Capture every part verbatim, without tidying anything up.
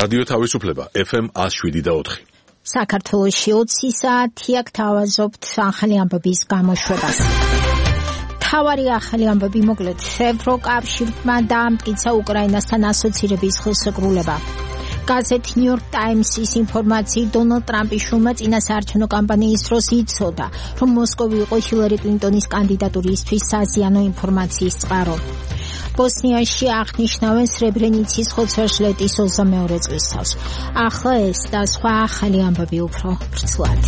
რადიო თავისუფლება ეფ ემ one oh seven და four. საქართველოში ოცი საათია გთავაზობთ ახალი ამბების გამოშვებას. თავარი ახალი ამბები მოკლედ ევროკავშირმა დაამტკიცა უკრაინასთან ასოცირების ხელშეკრულება. გაზეთ New York Times-ის ინფორმაციით დონალდ ტრამპის შვილმა წინასაარჩევნო კამპანიის დროს იცოდა, რომ მოსკოვი იყო ჰილარი კლინტონის კანდიდატურისთვის საზიანო ინფორმაციის წყარო. ბოსნიაში აღნიშნავენ სრებრენიცის ხოცვა-ჟლეტის ოცდამეორე წლისთავს. ახლა ეს და სხვა ახალი ამბები უფრო ვრცლად.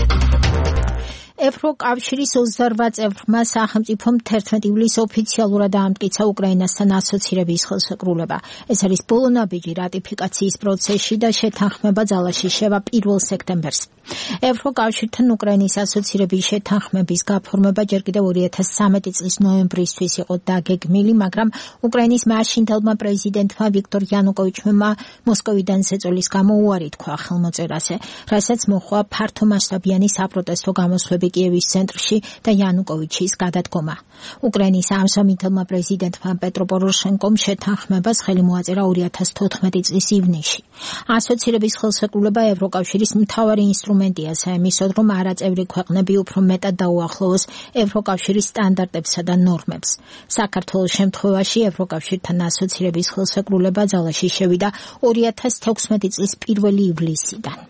ევროკავშირის ოცდარვა წევრმა სახელმწიფომ თერთმეტი ივლისს ოფიციალურად დაამტკიცა უკრაინასთან ასოცირების ხელშეკრულება. ეს არის ბოლო ნაბიჯი რატიფიკაციის პროცესში და შეთანხმება ძალაში შევა პირველ სექტემბერს. ევროკავშირთან უკრაინის ასოცირების შეთანხმების გაფორმება ჯერ კიდევ ორი ათას ცხრამეტი წლის ნოემბრისთვის იყო დაგეგმილი, მაგრამ უკრაინის მაშინდელმა პრეზიდენტმა ვიქტორ იანუკოვიჩმა მოსკოვიდან ზეწოლის გამო უარი თქვა ხელმოწერაზე, რასაც მოჰყვა ფართომასშტაბიანი საპროტესტო გამოსვლები კიევის ცენტრში და იანუკოვიჩის გადადგომა. უკრაინის ამჟამინდელმა პრეზიდენტმა პეტრო პოროშენკომ შეთანხმებას ხელი მოაწერა ორი ათას თოთხმეტი წლის ივნისში. ასოცირების ხელშეკრულება ევროკავშირის მთავარი ინსტრუმენტია საიმისოდ, რომ არაწევრი ქვეყნები უფრო მეტად დაუახლოვოს ევროკავშირის სტანდარტებსა და ნორმებს. საქართველოს შემთხვევაში ევროკავშირთან ასოცირების ხელშეკრულება ძალაში შევიდა ორი ათას თექვსმეტი წლის პირველი ივლისიდან.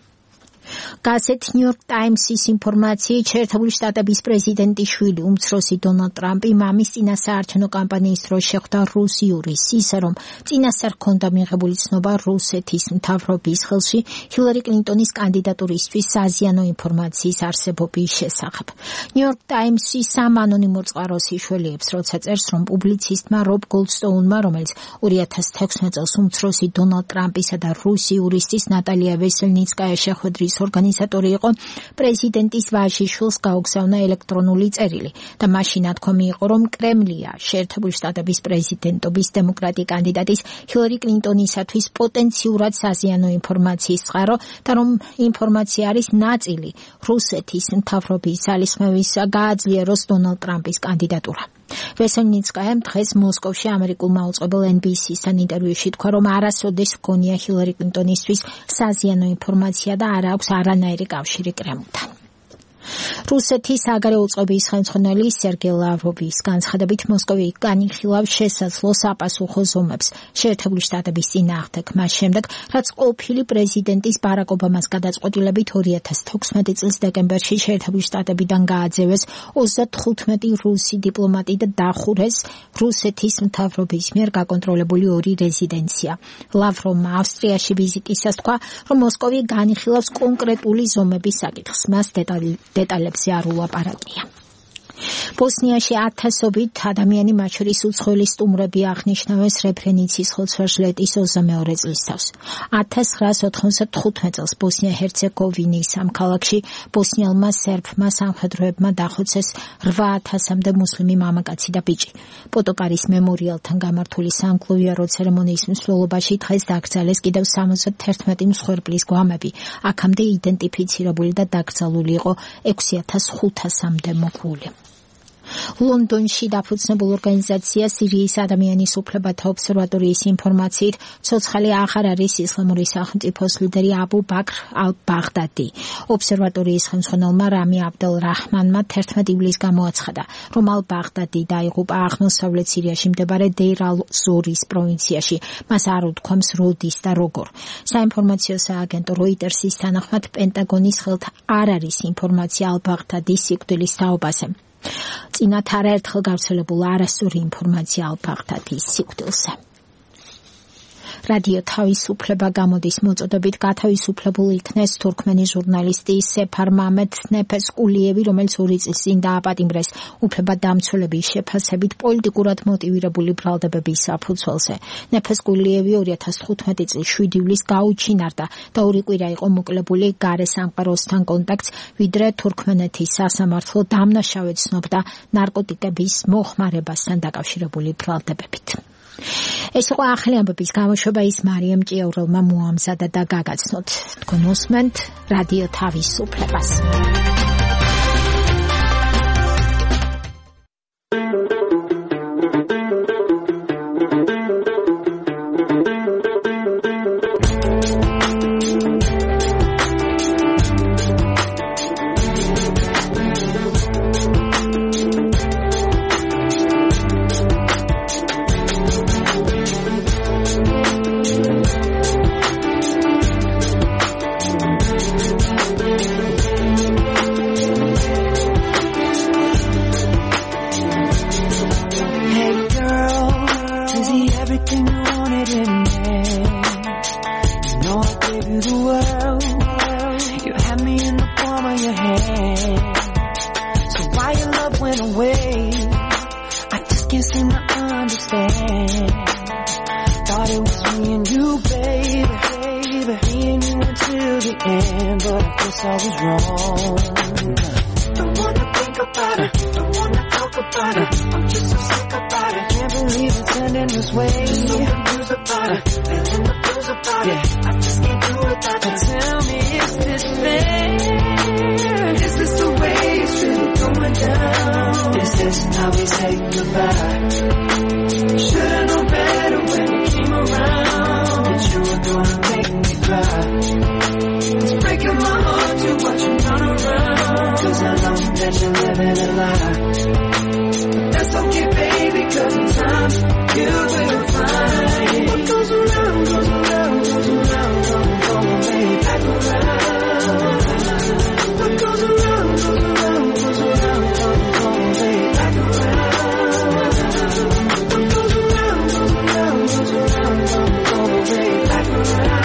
გაზეთ New York Times-ის ინფორმაციით შეერთებული შტატების პრეზიდენტის შვილი უმცროსი დონალდ ტრამპი მამის წინასაარჩევნო კამპანიის დროს შეხვდა რუს იურისტს, ისე რომ წინასწარ ჰქონდა მიღებული ცნობა რუსეთის მთავრობის ხელში ჰილარი კლინტონის კანდიდატურისთვის საზიანო ინფორმაციის არსებობის შესახებ. New York Times-ის სამ ანონიმურ წყაროს იშველიებს, როცა წერს, რომ პუბლიცისტმა რობ გოლდსტოუნმა, რომელიც ორი ათას თექვსმეტ წელს უმცროსი დონალდ ტრამპისა და რუსი იურისტის ნატალია ვესელნიცკაია შეხვედრის ორგანიზატორი იყო, პრეზიდენტის ვაჟის შვილს გაუგზავნა ელექტრონული წერილი და მაშინ ნათქვამი იყო, რომ კრემლია შეერთებული შტატების პრეზიდენტობის დემოკრატი კანდიდატის ჰილარი კლინტონისათვის პოტენციურად საზიანო ინფორმაციის წყარო და რომ ინფორმაცია არის ნაწილი რუსეთის მთავრობის ძალისხმევის გააძლიეროს დონალდ ტრამპის კანდიდატურა. ვესელნიცკაიამ დღეს მოსკოვში ამერიკულმა უწყებელ ენ ბი სი-სთან ინტერვიუში თქვა, რომ არასოდეს ჰქონია ჰილარი კლინტონისთვის საზიანო ინფორმაცია და არ აქვს არანაირი კავშირი კრემლთან. რუსეთის საგარეო უწყების ხელმძღვანელი სერგეი ლავროვის განცხადებით მოსკოვი განიხილავს შესაძლო საპასუხო ზომებს შეერთებული შტატების წინააღმდეგ, მას შემდეგ, რაც ყოფილი პრეზიდენტის ბარაკ ობამას გადაწყვეტილებით ორი ათას თექვსმეტი წლის დეკემბერში შეერთებული შტატებიდან გააძევეს ოცდათხუთმეტი რუსი დიპლომატი და დახურეს რუსეთის მთავრობის მიერ გაკონტროლებული ორი რეზიდენცია. ლავროვმა ავსტრიაში ვიზიტისას თქვა, რომ მოსკოვი განიხილავს კონკრეტული ზომების საკითხს, მას დეტალი დეტალებზე არ ულაპარაკია. ბოსნიაში ათასობით ადამიანი, მათ შორის უცხოელი სტუმრები აღნიშნავენ სრებრენიცის ხოცვა-ჟლეტის ოცდამეორე წლისთავს. ათას ცხრაას ოთხმოცდათხუთმეტ წელს ბოსნია-ჰერცეგოვინის ამ ქალაქში ბოსნიელმა სერბმა სამხედროებმა დახოცეს რვა ათასამდე მუსლიმი მამაკაცი და ბიჭი. პოტოკარის მემორიალთან გამართული სამკლავიარო ცერემონიის მსვლელობაში დღეს დაკრძალეს კიდევ სამოცდათერთმეტი მსხვერპლის გვამები. აქამდე იდენტიფიცირებული და დაკრძალული იყო ექვსი ათას ხუთასამდე მოკლული. ლონდონში დაფუძნებულ ორგანიზაცია სირიის ადამიანის უფლებათა ობსერვატორიის ინფორმაციით ცოცხალი აღარ არის ისლამური სახელმწიფოს ლიდერი აბუ ბაქრ ალ-ბაღდადი. ობსერვატორიის ხელმძღვანელმა რამი აბდელ რაჰმანმა თერთმეტი ივლისს გამოაცხადა, რომ ალ-ბაღდადი დაიღუპა აღმოსავლეთ სირიაში მდებარე დეირ ალ-ზორის პროვინციაში. მას არ უთქვამს როდის და როგორ. საინფორმაციო სააგენტო როიტერსის თანახმად პენტაგონის ხელთ არ არის ინფორმაცია ალ-ბაღდადის სიკვდილის თაობაზე. წინათ არაერთხელ გავრცელებულა არასწორი ინფორმაცია ალ-ბაღდადის სიკვდილზე. რადიო თავისუფლება გამოდის მოწოდებით გათავისუფლებულ იქნეს თურქმენი ჟურნალისტი სეფარ მამედ ნეფესკულიევი, რომელიც ორი წლის წინ დააპატიმრეს უფლებადამცველების შეფასებით პოლიტიკურად მოტივირებული ბრალდებების საფუძველზე. ნეფესკულიევი ორი ათას თხუთმეტი წლის შვიდი ივლისს გაუჩინარდა და ორი კვირა იყო მოკლებული გარე სამყაროსთან კონტაქტს, ვიდრე თურქმენეთის სასამართლო დამნაშავედ ცნობდა ნარკოტიკების მოხმარებასთან დაკავშირებული ბრალდებებით. ეს იყო ახალი ამბების გამოშვება, ის მარიამ ჭიაურელმა მოამზადა და გაგაცნოთ. თქვენ უსმენთ რადიო თავისუფლებას. I just can't seem to understand. Thought it was me and you, baby, baby, me and you until the end, but I guess I was wrong. Don't wanna think about it, don't wanna talk about it, I'm just so sick about it. Can't believe it's ending this way. Just so confused about it, feeling the blues about it. I just can't do without you. Tell me, is this fair? Is this the way it's really going down? Is this how we say goodbye? Should've known better when you came around that you were gonna make me cry. It's breaking my heart to watch you run around, 'cause I know that you're living a lie. But that's okay, baby, 'cause in time you will find what goes around, goes around, goes around, don't go away, back around. What goes around, goes around, goes around, don't go away, back around. What goes around, goes around, goes around, don't go away, back around.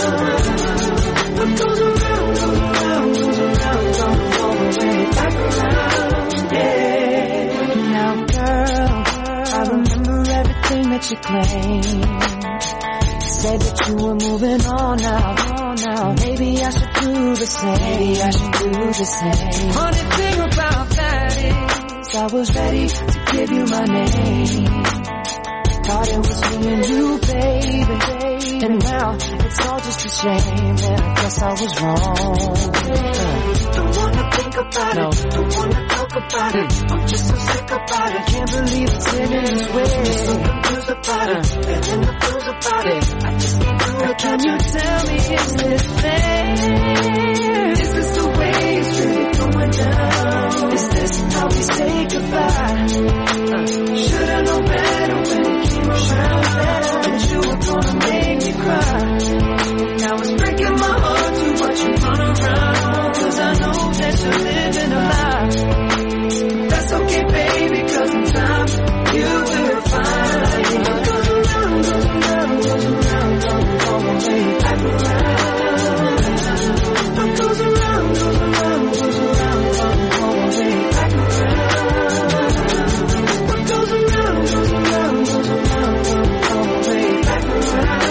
What goes around, goes around, goes around, don't go away, back around. Yeah. Now, girl, I remember everything that you claimed. You said that you were moving on now, on now. Maybe I should do the same. Maybe I should do the same. Funny thing about that is I was ready to give you my name. Thought it was me and you, baby, and now it's all just a shame, and I guess I was wrong. Don't wanna think about no. it, don't wanna talk about mm. it, I'm just so sick about it. Can't believe it's ending this way. I'm so confused about it, feeling the blues about it. I just can't do it. Can you tell me, is this fair? Is this the way it's really going down? Is this how we say goodbye? Uh, Should've known better when it came around that you were gonna make me cry. Now it's breaking my heart to watch you run around, 'cause I know that you're living a lie. That's okay, baby, 'cause in time you will find what goes around, goes around, goes around, don't go away, back around. What goes around, goes around, goes around, don't go away, back around. What goes around, goes around, goes around, don't go away, back around.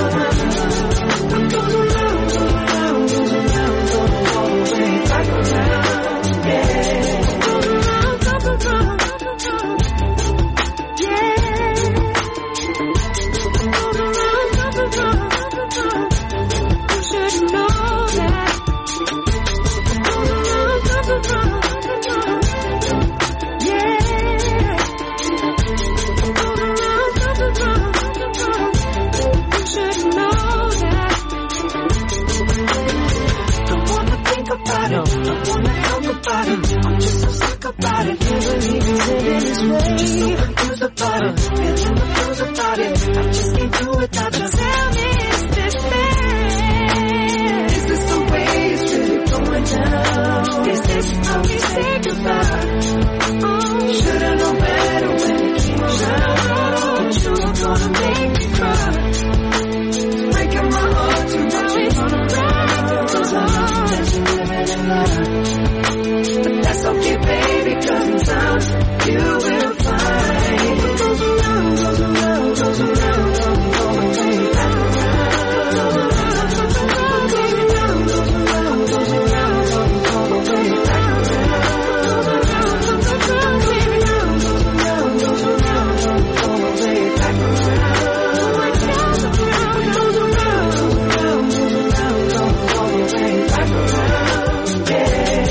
What goes around, goes around, goes around, don't go away, back around. Yeah. Goes around, goes around, goes around. Yeah. Goes around, goes around, goes around. You should know that. Goes around, goes around, goes around. Yeah. Goes around, goes around, goes around. You should know that. Don't wanna think about it, don't wanna talk about it, I'm just so sick about it. Can't believe it's ending this way. Just so confused about it, feeling the blues about it. I just can't do without you. Tell me, is this fair? Is this the way it's really going down? Is this how we say goodbye? Oh, should've known better when it came around that you were gonna make me cry. It's breaking my heart to watch you run around, 'cause I know that you're living a lie. But that's okay, baby, 'cause in time you will find what goes around, goes around, goes around, don't go away, back around. Goes around, goes around, goes around, goes around, goes around, don't go away, back around. Goes around, goes around, goes around, goes around, goes around, don't go away, back around. Goes around, goes around, goes around, goes around, don't go away, back around. Yeah.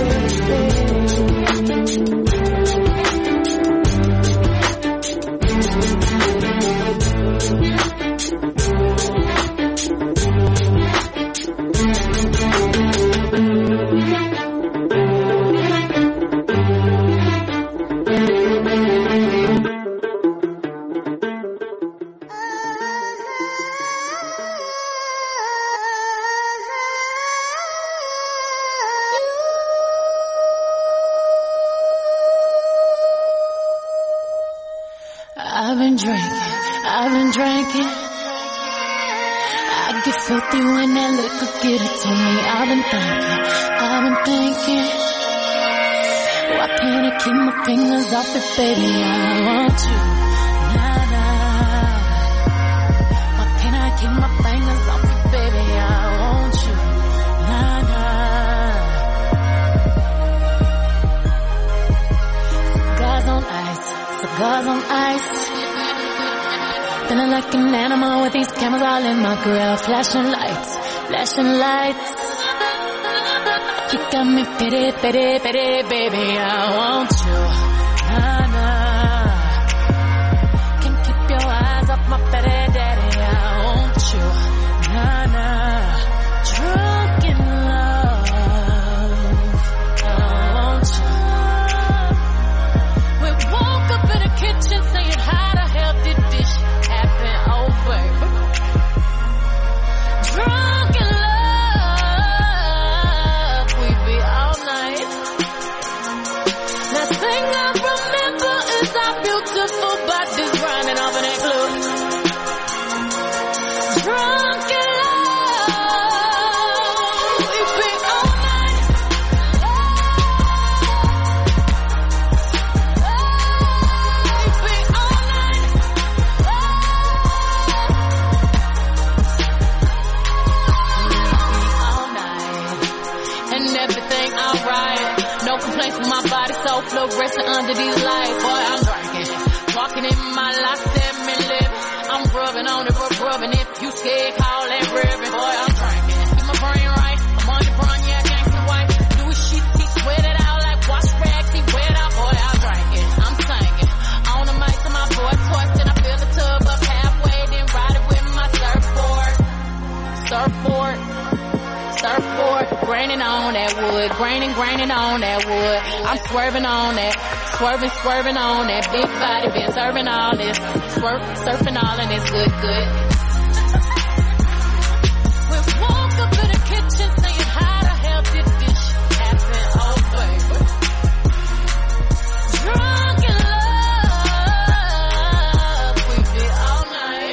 I've been drinking, I've been drinking. I get filthy when that liquor get it to me. I've been thinking, I've been thinking. Why can't I keep my fingers off it, baby? I want you. Nah, nah. Why can't I keep my fingers off it, baby? I want you. Nah, nah. Cigars on ice, cigars on ice. Feeling like an animal with these cameras all in my grill. Flashing lights, flashing lights. You got me pity, pity, pity, baby, I want you. Nah, nah. Can't keep your eyes off my pity, daddy, I want you. Nah, nah. Drunk in love, I want you. We woke up in the kitchen saying, how the hell did this happen? Oh, baby. Drunk in love. Beautiful bodies running off in that club. Drunk in love, we be all night. We be all night. We be all night. And everything alright. No complaints with my body, so fluorescent under these lights. Boy, I'm walking in my life, seven living. I'm rubbing on it, rub, rubbing. If you scared, call that ribbon. Boy, I'm drinking. Keep my brain right. I'm on the run, yeah, gangsta white. Louis sheets, he sweat it out like wash rags. He wet out, boy, I'm drinking. I'm singing. On the mic to my boy, twisting. I fill the tub up halfway, then ride it with my surfboard. Surfboard. Surfboard. Graining on that wood. Graining, graining on that wood. I'm swerving on that. Swerving, swerving on that big body, been serving all this, swerve, surfing all and it's good, good. We woke up in the kitchen saying, how the hell did this happen? Oh, baby. Drunk in love, we be all night.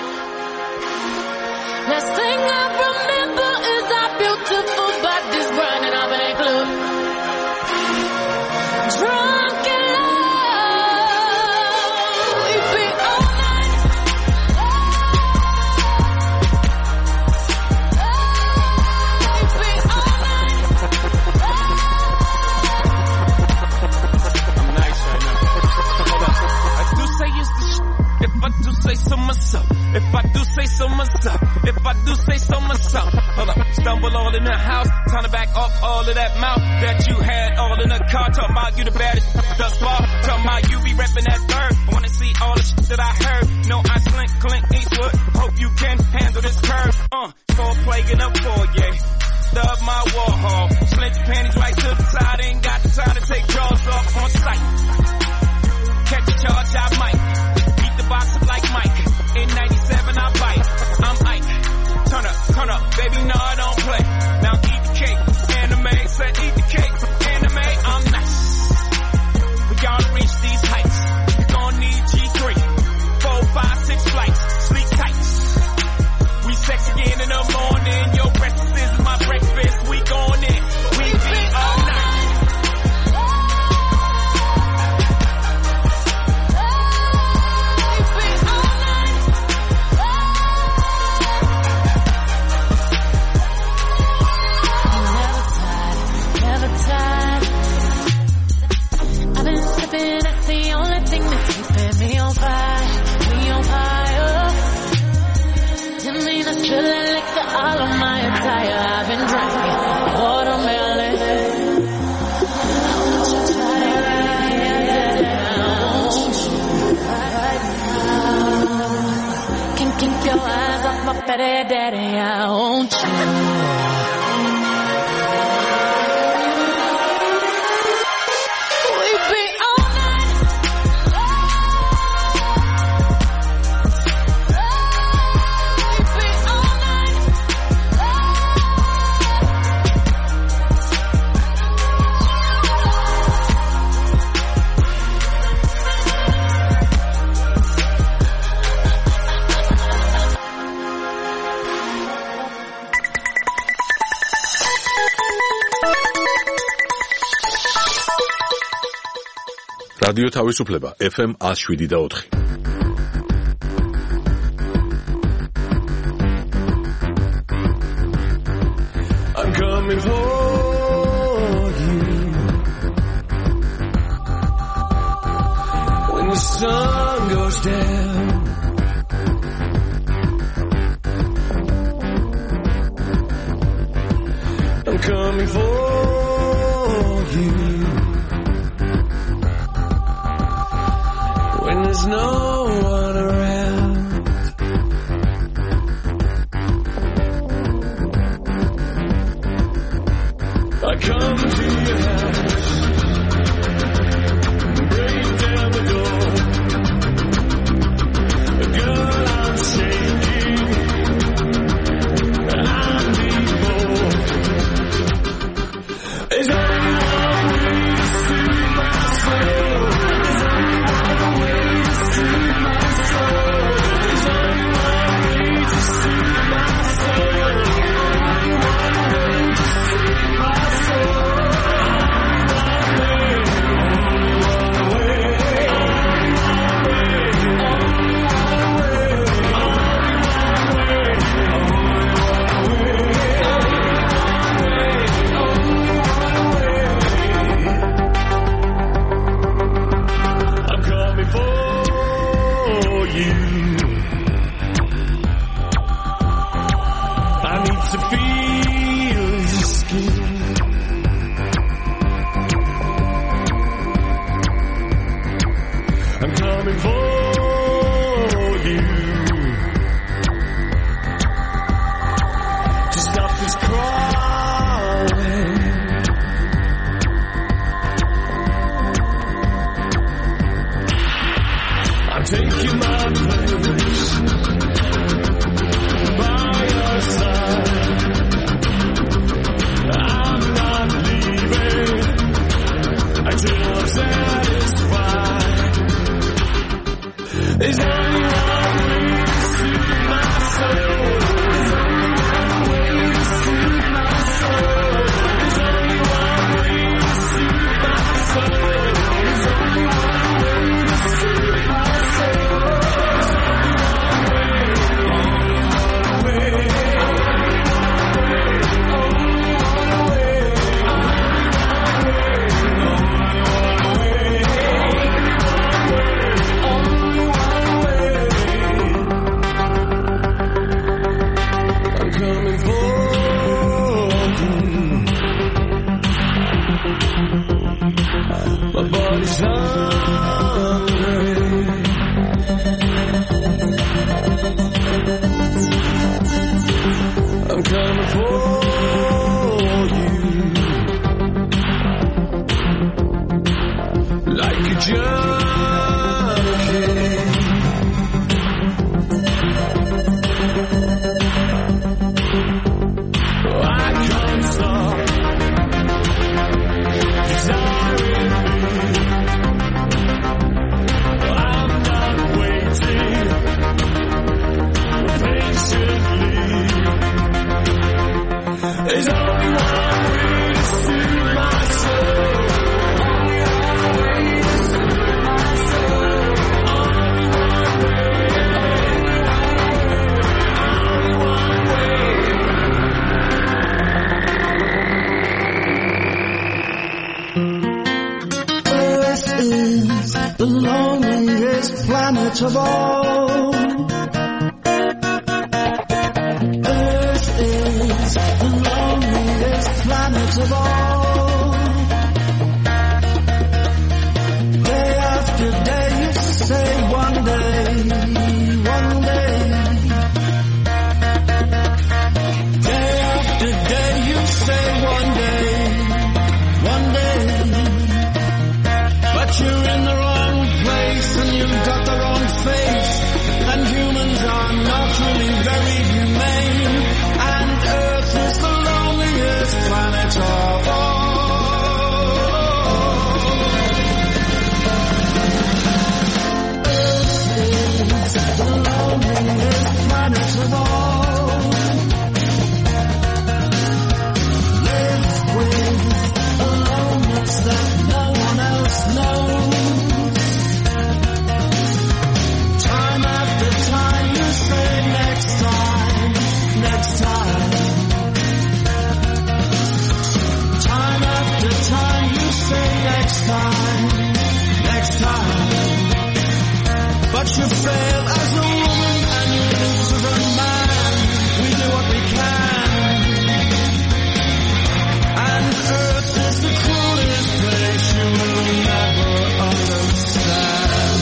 Last thing I remember is our beautiful bodies running off in that club. Drunk in love. Say so myself, if I do say so myself, if I do say so myself. Hold up, stumble all in the house, time to back off all of that mouth that you had all in the car. Talking about you the baddest thus far, talking about you be repping that third. I wanna see all the shit that I heard. No, I slink, Clint Eastwood. Hope you can handle this curve. Uh, for plaguing up for yeah. Stub my Warhol, slint your panties right to the side. Ain't got the time to take jaws off on sight. Catch a charge, I might. Box up like Mike. In ninety-seven, I bite. I'm Ike. Turn up, turn up, baby, no, I don't play. Now eat the cake. Anime, said eat the cake. Anime, I'm nice. We gotta reach these heights. You're gonna need G three. Four, five, six flights. Sleep tight. We sex again in the morning. Your breakfast is my breakfast. We going in. We be all night. That's the only thing that's keeping me on fire, me on fire. Didn't mean to spill that liquor all on my attire. I've been drinking watermelon. I want you to try it right now. Can't keep your eyes off my petty daddy. I want you. რადიო თავისუფლება ეფ ემ one oh seven და four. I'm coming for you when the sun goes down. I'm coming for you when there's no one around. I come to your house, break down the door. Girl, I'm shaking, I need more. There's only one way to soothe my soul. There's only one way to soothe my soul. There's only one way to soothe my soul. Only one way to soothe my soul. Of all, Earth is the loneliest planet of all. Day after day you say one day, one day. Day after day you say one day, one day. But you're in the wrong place and you've got the wrong face, and human you fail as a woman and you lose as a man. We do what we can. And Earth is the cruelest place you will never understand.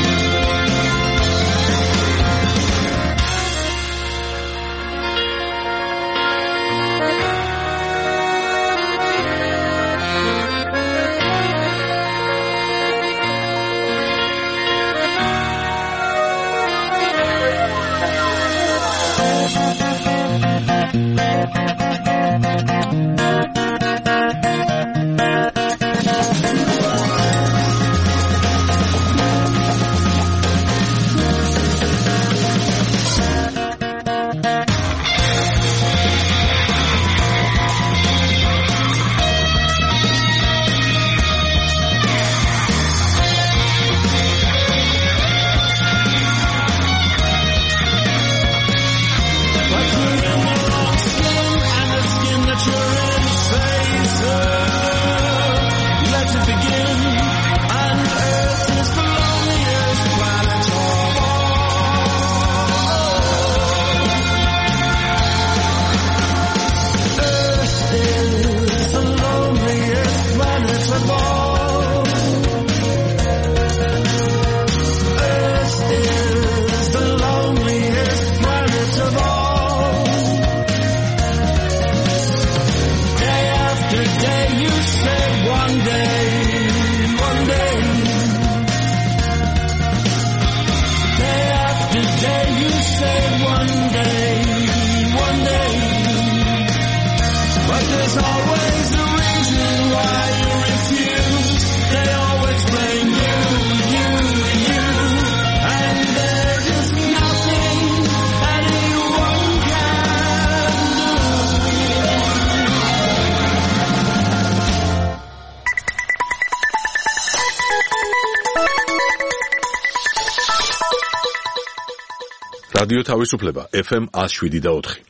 რადიო თავისუფლება ეფ ემ one oh seven და four.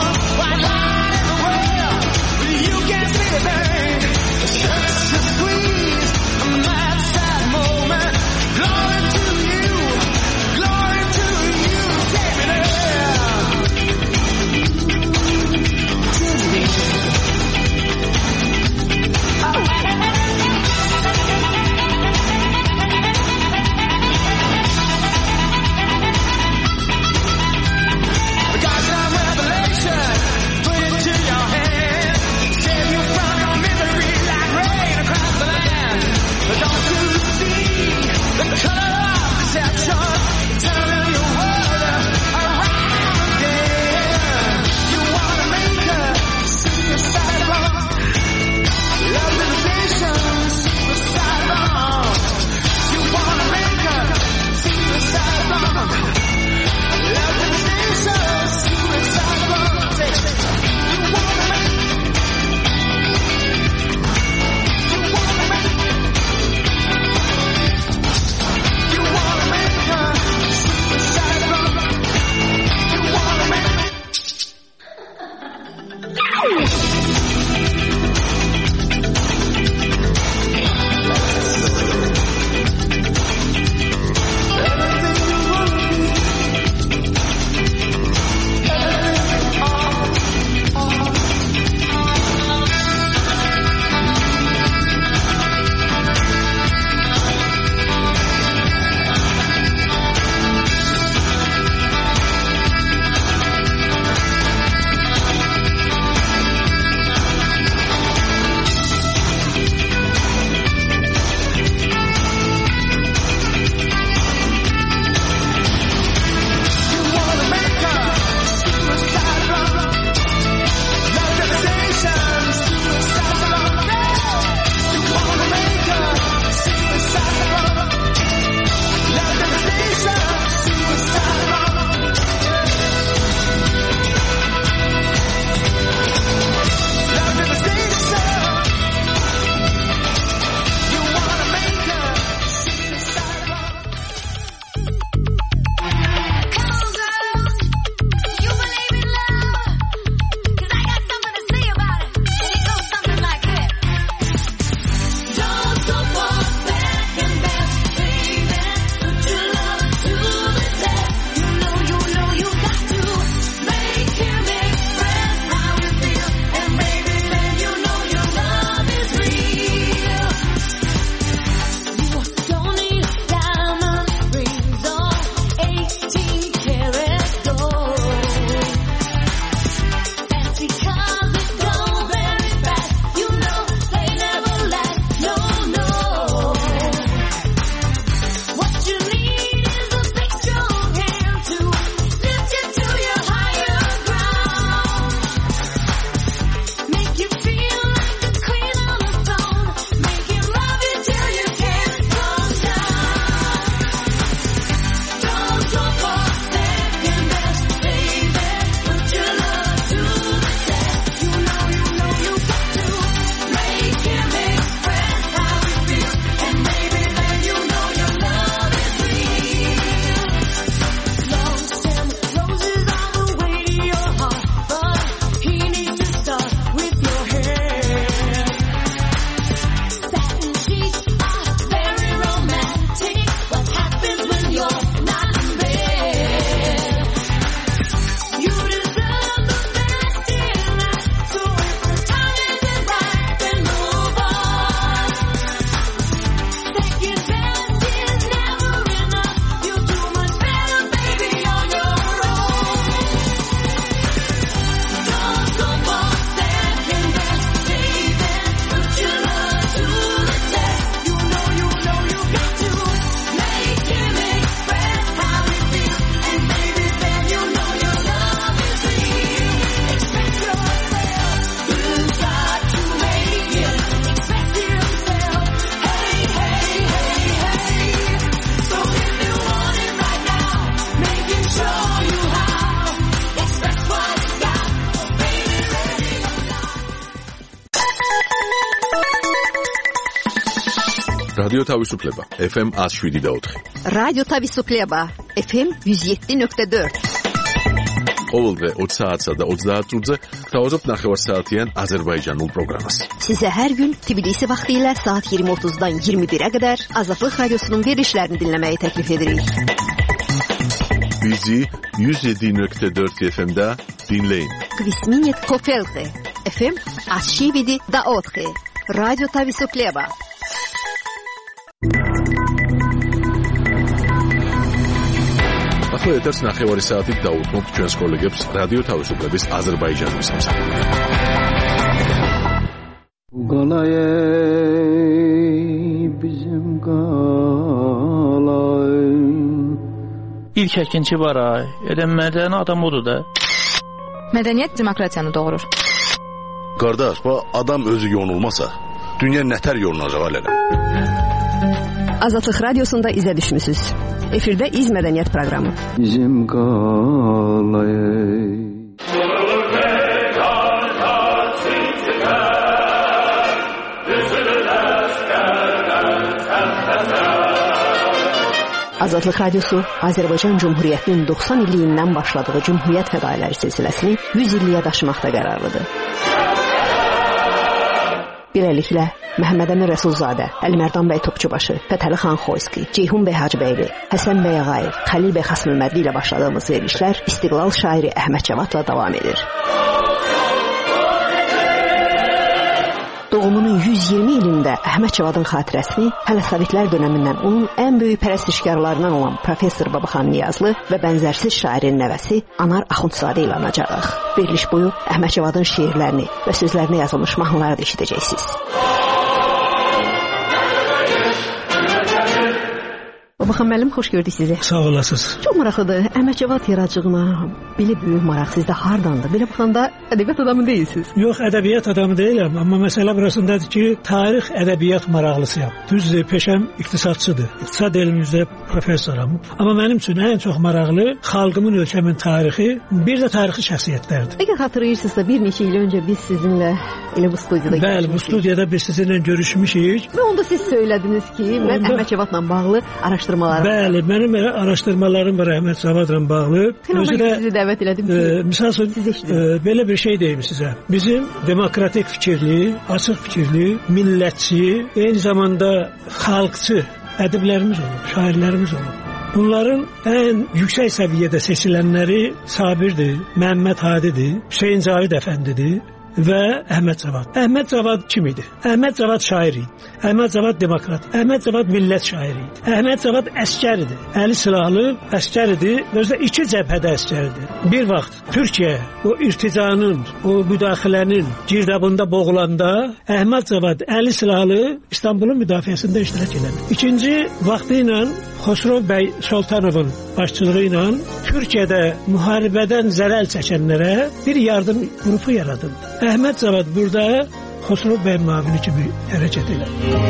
Squeeze რადიო თავისუფლება ეფ ემ one oh seven point four. რადიო თავისუფლება ეფ ემ one oh seven point four. ყოველდღე ოცი საათსა და ოცდაათ წუთზე გთავაზობთ ნახევარსაათიან აზერბაიჯანულ პროგრამას. Size her gün Tbilisi vaxtilə saat yirmi otuzdan iyirmi birə qədər Azadlıq Radiosunun verilişlərini dinləməyi təklif edirik. Bizi one oh seven point four eff em'də dinləyin. Kvisminit Kofelte eff em one oh seven point four. Radyo Tavisupleva. ახლა ეთერს ნახევარი საათით დაუთმობთ ჩვენს კოლეგებს რადიო თავისუფლების აზერბაიჯანის მსახურით. Qalay bizim qalay. İlk əkinçi var ay. Elə mədəni adam odur da. Mədəniyyət demokratiyanı doğurur. Qardaş, bu adam özü yonulmasa, dünya nətər yolunacaq alələ? Azadlıq Radiosunda izə düşmüsüz. Efirdə İz Mədəniyyət proqramı. Bizim qalay. Azadlıq Radiosu Azərbaycan Cumhuriyyətinin doxsan illiyindən başladığı Cumhuriyyət fədailəri silsiləsini yüz illiyə daşımaqda qərarlıdır. Beləliklə, Məhəmməd Əmin Rəsulzadə, Əlimərdan bəy Topçubaşı, Fətəli xan Xoyski, Ceyhun bəy Hacıbəyli, Həsən bəy Ağayev, Xəlil bəy Xasmülmədli ilə başladığımız verilişlər İstiqlal şairi Əhməd Cavadla davam edir. Doğumunun yüz iyirmi ilində Əhməd Cavadın xatirəsini hələ Sovetlər dönəmindən onun ən böyük pərəstişkarlarından olan Professor Babaxan Niyazlı və bənzərsiz şairin nəvəsi Anar Axundzadə ilə anacağıq. Veriliş boyu Əhməd Cavadın şeirlərini və sözlərinə yazılmış mahnıları da eşidəcəksiniz. Babaxan müəllim, xoş gördük sizi. Sağ olasınız. Çox maraqlıdır. Əhməd Cavad yaradıcılığına belə böyük maraq sizdə hardandır? Belə baxanda ədəbiyyat adamı deyilsiniz. Yox, ədəbiyyat adamı deyiləm, amma məsələ burasındadır ki, tarix ədəbiyyat maraqlısıyam. Düzdür, peşəm iqtisadçıdır. İqtisad elmində professoram. Amma mənim üçün ən çox maraqlı xalqımın, ölkəmin tarixi, bir də tarixi şəxsiyyətlərdir. Əgər xatırlayırsınızsa, bir neçə il öncə biz sizinlə elə bu studiyada görüşmüşük. Bəli, bu studiyada biz sizinlə görüşmüşük. Və onda siz söylədiniz ki, mən onda... Əhməd Cavadla bağlı araşdırmalarım. Bəli, mənim araşdırmalarım var Əhməd Cavadla bağlı. Özü də sizi dəvət elədim ki, e, misal üçün e, belə bir şey deyim sizə. Bizim demokratik fikirli, açıq fikirli, millətçi, eyni zamanda xalqçı ədiblərimiz olub, şairlərimiz olub. Bunların ən yüksək səviyyədə seçilənləri Sabirdir, Məhəmməd Hadidir, Hüseyn Cavid əfəndidir və Əhməd Cavad. Əhməd Cavad kim idi? Əhməd Cavad şair idi. Əhməd Cavad demokrat. Əhməd Cavad millət şairi idi. Əhməd Cavad əskər idi. Əli silahlı əskər idi. Özdə iki cəbhədə əskər idi. Bir vaxt Türkiyə o irticanın, o müdaxilənin girdabında boğulanda Əhməd Cavad əli silahlı İstanbulun müdafiəsində iştirak edir. İkinci vaxtı ilə Xosrov bəy Sultanovun başçılığı ilə Türkiyədə müharibədən zərər çəkənlərə bir yardım qrupu yaradıldı. Əhməd Cavad burada Xosrov bəy müavini kimi hərəkət edir.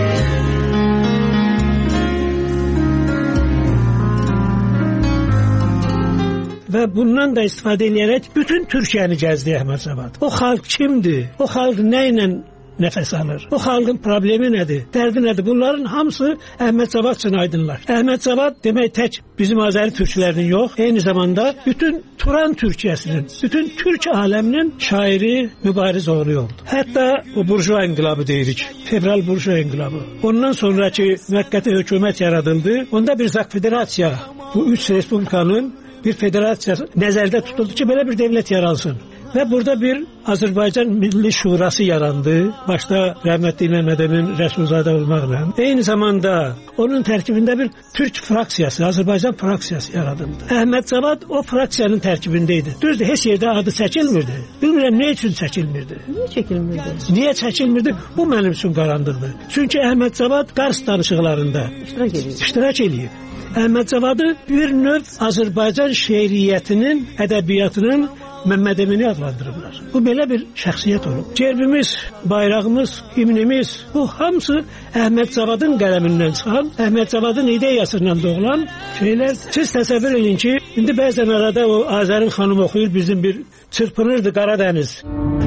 Və bundan da istifadə edərək bütün Türkiyəni gəzdi Əhməd Cavad. O xalq kimdir? O xalq nə ilə nəfəs alır? O xalqın problemi nədir? Dərdi nədir? Bunların hamısı Əhməd Cavad üçün aydınlar. Əhməd Cavad demək tək bizim Azəri türklərinin yox, eyni zamanda bütün Turan Türkiyəsinin, bütün Türk aləminin şairi, mübariz oğlu oldu. Hətta o burjua inqilabı deyirik. Fevral burjua inqilabı. Ondan sonraki müvəqqəti hökumət yaradıldı. Onda bir zak federasiya, bu üç respublikanın bir federasiya nəzərdə tutuldu ki, belə bir dövlət yaransın. Və burada bir Azərbaycan Milli Şurası yarandı. Başda rəhmətli Məhəmməd Əmin Rəsulzadə olmaqla. Eyni zamanda onun tərkibində bir Türk fraksiyası, Azərbaycan fraksiyası yaradıldı. Əhməd Cavad o fraksiyanın tərkibində idi. Düzdür, heç yerdə adı çəkilmirdi. Bilmirəm nə üçün çəkilmirdi. Niyə çəkilmirdi? Niyə çəkilmirdi? Bu mənim üçün qaranlıqdır. Çünki Əhməd Cavad Qars danışıqlarında iştirak edir. İştirak edir. Əhməd Cavadı bir növ Azərbaycan şeiriyyətinin, ədəbiyyatının Məhəmməd Əmini adlandırıblar. Bu belə bir şəxsiyyət olub. Gerbimiz, bayrağımız, himnimiz, bu hamısı Əhməd Cavadın qələmindən çıxan, Əhməd Cavadın ideyasından doğulan şeylər. Siz təsəvvür edin ki, indi bəzən arada o Azərin xanım oxuyur, bizim bir çırpınırdı Qaradəniz.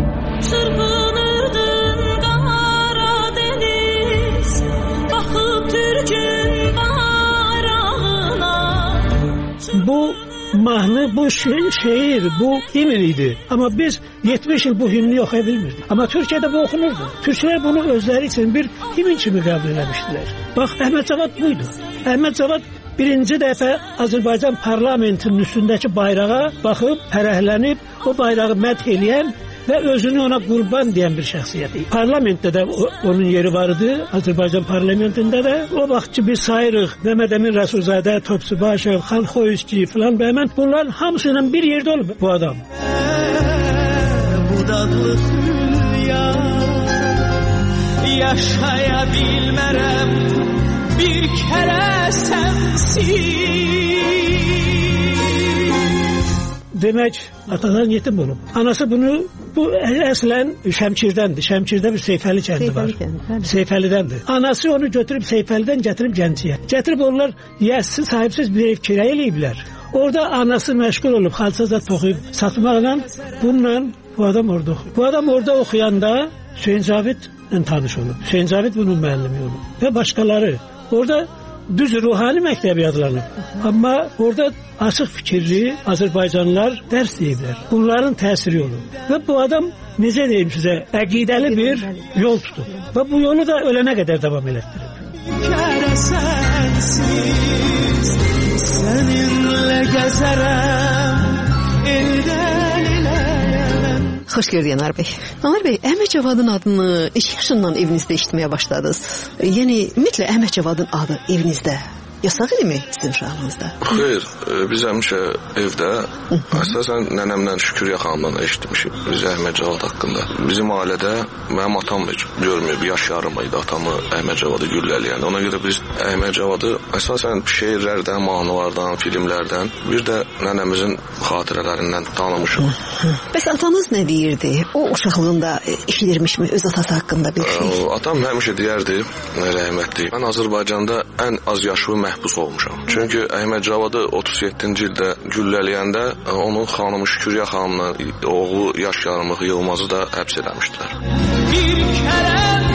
Çırpınırdın Qaradəniz, baxıb Bu mahnı, bu şi- şiir, bu himn idi. Ama biz yetmiş yıl bu himni oxuya bilmirdik. Ama Türkiye'de bu okunurdu. Türkler bunu özleri için bir himn kimi qəbul eləmişdilər. Bax, Əhməd Cavad buydu. Əhməd Cavad birinci dəfə Azərbaycan parlamentinin üstündəki bayrağa baxıb, fərəhlənib, o bayrağı mədh eləyən və özünü ona qurban deyən bir şəxsiyyət idi. Parlamentdə də o, onun yeri var idi, Azərbaycan parlamentində də. O vaxt ki biz sayırıq, Məhəmməd Əmin Rəsulzadə, Topçubaşov, Xalxoyski filan və mən bunların hamısı ilə bir yerdə olub bu adam. Bu dadlı hülya yaşaya bilmərəm bir kərə sənsiz. Demək, atadan yetim olub. Anası bunu, bu əslən Şəmkirdəndir. Şəmkirdə bir Seyfəli kəndi var. Seyfəlidəndir. Anası onu götürüb Seyfəlidən gətirib Gəncəyə. Gətirib onlar yəssiz, sahibsiz bir ev kirayə eləyiblər. Orada anası məşğul olub, xalçaza toxuyub satmaqla, bununla bu adam orada oxuyub. Bu adam orada oxuyanda Hüseyn Cavidlə tanış olub. Hüseyn Cavid bunun müəllimi olub. Və başqaları. Orada düz ruhani məktəbi adlanıb. Amma orada açıq fikirli Azərbaycanlılar dərs deyiblər. Bunların təsiri olub. Və bu adam, necə deyim sizə, əqidəli bir yol tutub. Və bu yolu da ölənə qədər davam elətdirib. Kərəsənsiz səninlə gəzərəm eldən eləyəm. Xoş gördük Anar bəy. Anar bəy, Əhməd Cavadın adını neçə yaşından evinizdə eşitməyə başladınız? Yəni, ümumiyyətlə Əhməd Cavadın adı evinizdə yasaq idimi sizin uşaqlığınızda? Xeyr, biz həmişə evdə əsasən nənəmlə Şüküryə xanımdan eşitmişik biz Əhməd Cavad haqqında. Bizim ailədə mənim atam heç görməyib, yaş yarım idi atamı Əhməd Cavadı güllələyən. Ona görə biz Əhməd Cavadı əsasən şeirlərdən, mahnılardan, filmlərdən, bir də nənəmizin xatirələrindən tanımışıq. Bəs atanız nə deyirdi? O uşaqlığında eşidirmişmi öz atası haqqında bir şey? Atam həmişə deyərdi, rəhmətli, mən Azərbaycanda ən az yaşlı məhbus olmuşam. Çünki Əhməd Cavadı otuz yeddinci ildə güllələyəndə onun xanımı Şüküryə xanımla oğlu yaş yarımlıq Yılmazı da həbs eləmişdilər. Bir kərəm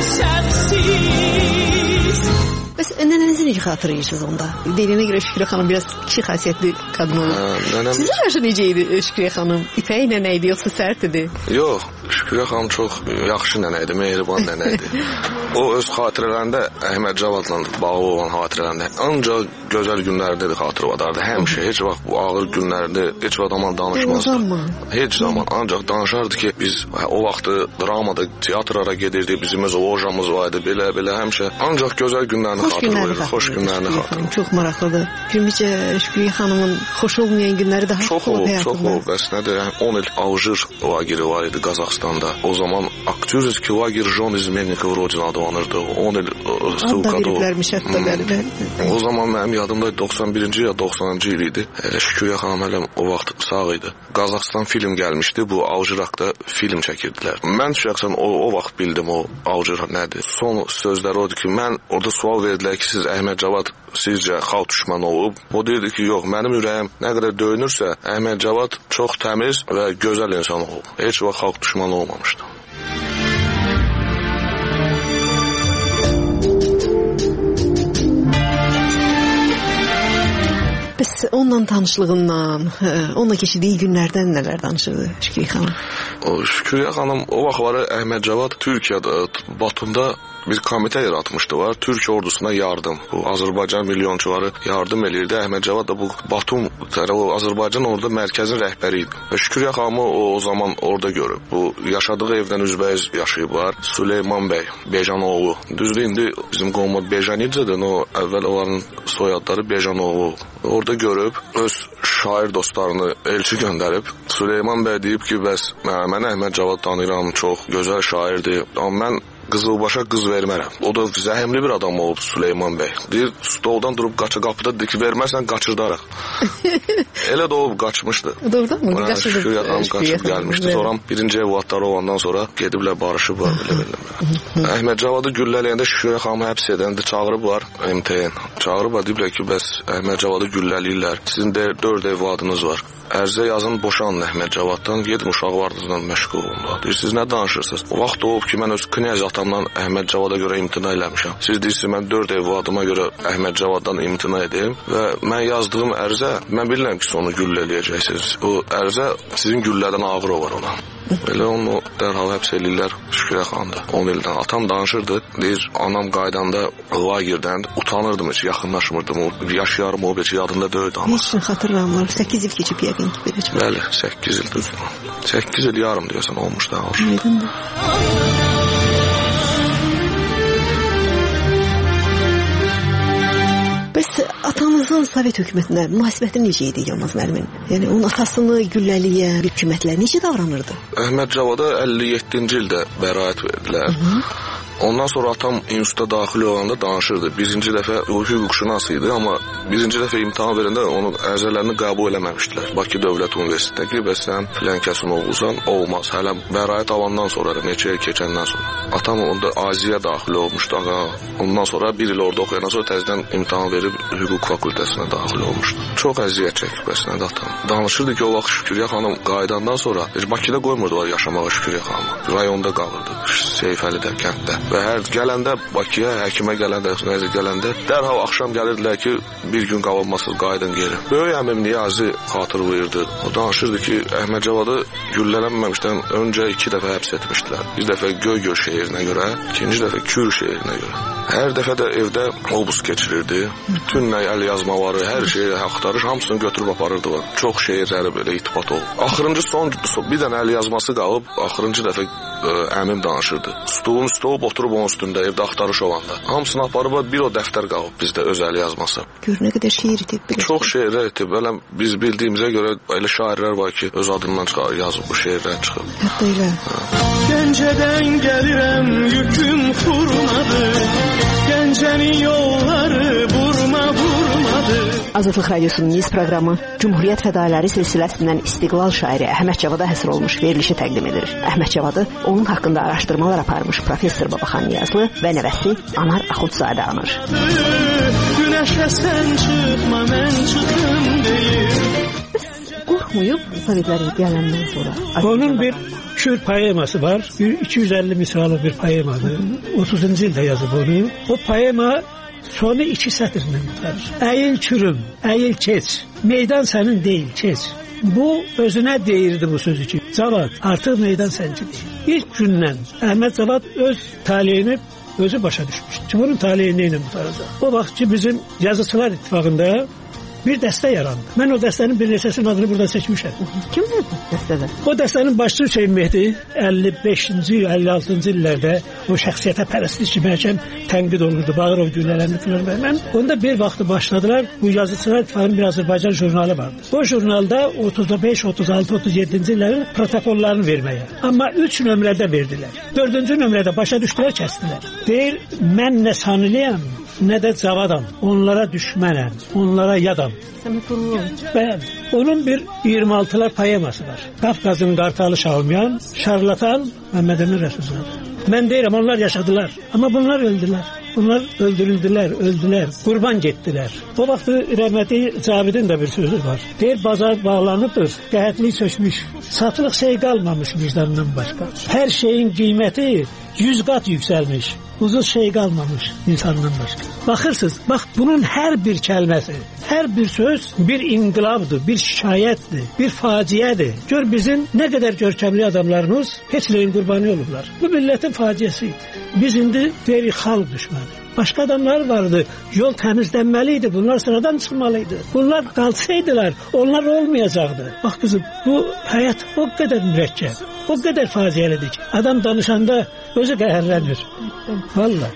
sənsiz. Bəs nənənizi necə xatırlayırsınız onda? Deyilənə görə Şüküryə xanım biraz kişi xasiyyətli qadın olur. Nənəm... Sizin qarşı necə idi Şüküryə xanım? İpəyi nənə idi, yoxsa sərt idi? Yox, Şüküryə xanım çox yaxşı nənə idi, mehriban nənə idi. O öz xatirələrində Əhməd Cavadla bağlı olan xatirələrində ancaq gözəl günlərdə xatırladardı. Həmişə, heç vaxt bu ağır günlərdə heç vaxt danışmazdı. Heç zaman. Ancaq danışardı ki, biz o vaxtı dramada, teatrlara gedirdik, bizim öz lojamız vardı, belə-belə həmişə. Ancaq gözəl günlərini xatırlayırdı, xoş günlərini xatırlayırdı. Çox maraqlıdır. Filmicə Şüküryə xanımın xoş olmayan günləri daha çox olub həyatında. Çox olub, bəs nədir? on il Alжир lageri var idi Qazaxstanda. O zaman Aktyorski лагерь жен изменников Родина adlanırdı. on il ссылкada olub. O zaman mənim yadımda doxsan birinci ya doxsanıncı il idi. Şüküryə xanım hələ o vaxt sağ idi. Qazaxstan film gəlmişdi. Bu Alжир haqqında film çəkirdilər. Mən şəxsən o, o vaxt bildim o Alжир nədir. Son sözləri odur ki, mən orada sual verdilər ki, siz Əhməd Cavad sizcə xalq düşmanı olub? O deyirdi ki, yox, mənim ürəyim nə qədər döyünürsə, Əhməd Cavad çox təmiz və gözəl insan olub. Heç vaxt xalq düşmanı olmamışdı. Bəs onunla tanışlığından, onunla keçirdiyi günlərdən nələr danışırdı Şüküryə xanım? O Şüküryə xanım o vaxtları Əhməd Cavad Türkiyədə, Batumda bir komitə yaratmışdılar. Türk ordusuna yardım. Bu Azərbaycan milyonçuları yardım eləyirdi. Əhməd Cavad da bu Batum tərəfi Azərbaycan orada mərkəzin rəhbəri idi. Və Şüküryə xanımı o, o zaman orada görüb. Bu yaşadığı evdən üzbəyiz yaşayıblar. Süleyman bəy, Bejanoğlu. Düzdür, indi bizim qovma Bejanicədir. O əvvəl onların soyadları Bejanoğlu. Orada görüb öz şair dostlarını elçi göndərib. Süleyman bəy deyib ki, bəs mən Əhməd Cavad tanıyıram, çox gözəl şairdir. Amma mən Qızılbaşa qız vermərəm. O da zəhimli bir adam olub Süleyman bəy. Deyir, stoldan durub qaça qapıda deyir ki, vermərsən qaçırdarıq. Elə də olub qaçmışdı. Doğrudan mı? Qaçırdı. Şüküryə xanım qaçıb gəlmişdi. Sonra birinci evlatları olandan sonra gediblər barışıblar. Əhməd Cavadı güllələyəndə Şüküryə xanımı həbs edəndə çağırıblar M T N. Çağırıblar, deyiblər ki, bəs Əhməd Cavadı güllələyirlər. Sizin də dörd evladınız var. Ərzə yazın boşanın Əhməd Cavaddan, gedin uşaqlarınızla məşğul olun. Deyir, siz nə danışırsınız? O vaxt olub ki, mən öz knyaz ata atamdan Əhməd Cavada görə imtina eləmişəm. Siz deyirsiniz, mən dörd evladıma görə Əhməd Cavaddan imtina edeyim və mən yazdığım ərizə, mən bilirəm ki, sonu güll eləyəcəksiniz. Bu ərizə sizin güllərdən ağır var ona. Belə onu dərhal həbs eləyirlər Şükürə xanımda. on ildən. Atam danışırdı, deyir, anam qaydanda lagerdən utanırdım, heç yaxınlaşmırdım. Yaşayarım o heç yadında döyürdü anası. Heç nə xatırlamır. səkkiz il keçib yəqin ki, beləcə. Bəli, səkkiz il düzdür. səkkiz il yarım deyəsən olmuş da. Aydındır. Bəs atanızın Sovet hökumətində münasibəti necə idi Yılmaz müəllimin? Yəni onun atasını gülləliyən hökumətlər necə davranırdı? Əhməd Cavada əlli yeddinci ildə bəraət verdilər. Hı -hı. Ondan sonra atam instituta daxil olanda danışırdı. Birinci dəfə hüquqşünas idi, amma birinci dəfə imtahan verəndə onun ərizələrini qəbul eləməmişdilər. Bakı Dövlət Universitetindəki və sən filan kəsin oğlusan, olmaz. Hələ bəraət alandan sonra, neçə il keçəndən sonra. Atam onda Aziyə daxil olmuşdu. Ağa. Ondan sonra bir il orada oxuyandan sonra təzədən imtahan verib hüquq fakültəsinə daxil olmuşdu. Çox əziyyət çəkib əslində atam. Danışırdı ki, o vaxt Şükürə xanım qayıdandan sonra Bakıda qoymurdular yaşamağa Şükürə xanımı. Rayonda qalırdı, Seyfəlidə, kənddə. Və hər gələndə Bakıya, həkimə gələndə, nəzə gələndə dərhal axşam gəlirdilər ki, bir gün qalınmasız qayıdın geri. Böyük əmim Niyazi xatırlayırdı. O danışırdı ki, Əhməd Cavadı güllələnməmişdən öncə iki dəfə həbs etmişdilər. Bir dəfə Göygöl şeirinə görə, ikinci dəfə Kür şeirinə görə. Hər dəfə də evdə obus keçirirdi. Bütün nə əl yazmaları, hər şeyi axtarış, hamısını götürüb aparırdılar. Çox şeirləri belə itibat olub. Axırıncı son bir dənə əl yazması qalıb, axırıncı dəfə ə, əmim danışırdı. Stolun üstə olub oturub onun üstündə evdə axtarış olanda. Hamısını aparıb bir o dəftər qalıb bizdə öz əl yazması. Gör nə qədər şeir itib. Çox şeirlər itib. Elə biz bildiyimizə görə elə şairlər var ki, öz adından çıxar, yazıb bu şeirlər çıxıb. Hətta elə. Gəncədən gəlirəm, yüküm xurmadır. Gəncənin yolları vurma vurmadır. Azadlıq Radiosunun Niz proqramı Cümhuriyyət fədailləri silsiləsindən İstiqlal şairi Əhməd Cavada həsr olmuş verilişi təqdim edir. Əhməd Cavadı onun haqqında araşdırmalar aparmış professor Babaxan Niyazlı və nəvəsi Anar Axundzadə anır. Günəşə sən çıxma, mən çıxım deyir. Qorxmuyub Sovetlərin gələndən sonra. Onun bir Kür poeması var. iki yüz əlli misralı bir poemadır. otuzuncu ildə yazıb onu. O poema sonu iki sətirlə bitirir. Əyil Kürüm, əyil keç. Meydan sənin deyil, keç. Bu özünə deyirdi bu sözü ki, Cavad, artıq meydan səncindir. İlk gündən Əhməd Cavad öz taleyini özü başa düşmüşdü ki, bunun taleyi nə ilə qutaracaq? O vaxt ki, bizim yazıçılar ittifaqında bir dəstə yarandı. Mən o dəstənin bir neçəsinin adını burada seçmişəm. Kimdir bu dəstədə? O dəstənin başçısı Hüseyn Mehdi əlli beşinci, əlli altıncı illərdə o şəxsiyyətə pərəstlik ki, məhkəm tənqid olurdu, Bağırov güllələrini filan vermən. Onda bir vaxtı başladılar, bu yazıçılar ittifaqının bir Azərbaycan jurnalı vardı. O jurnalda otuz beş, otuz altı, otuz yeddinci illərin protokollarını verməyə. Amma üç nömrədə verdilər. dördüncü nömrədə başa düşdülər, kəsdilər. Deyir, mən nə sanılıyam, nə də Cavadam. Onlara düşmənəm, onlara yadam. Bəli. Onun bir iyirmi altılar poeması var. Qafqazın qartalı Şalmayan, şarlatan Məhəmməd Əmin Rəsulzadə. Mən deyirəm, onlar yaşadılar. Amma bunlar öldülər. Bunlar öldürüldülər, öldülər, qurban getdilər. O vaxt rəhmətli Cavidin də bir sözü var. Deyir, bazar bağlanıbdır, qəhətlik sökmüş, satılıq şey qalmamış vicdandan başqa. Hər şeyin qiyməti yüz qat yüksəlmiş. Uzun şey qalmamış insandan başqa. Baxırsınız, bax bunun hər bir kəlməsi, hər bir söz bir inqilabdır, bir şikayətdir, bir faciədir. Gör bizim nə qədər görkəmli adamlarımız heç nəyin qurbanı olublar. Bu millətin faciəsi idi. Biz indi deyirik xalq düşməni. Başqa adamlar vardı, yol təmizlənməli idi, bunlar sıradan çıxmalıydı. Bunlar qalsaydılar, onlar olmayacaqdı. Bax qızım, bu həyat o qədər mürəkkəb, o qədər faciəlidir ki, adam danışanda özü qəhərlənir. Vallahi.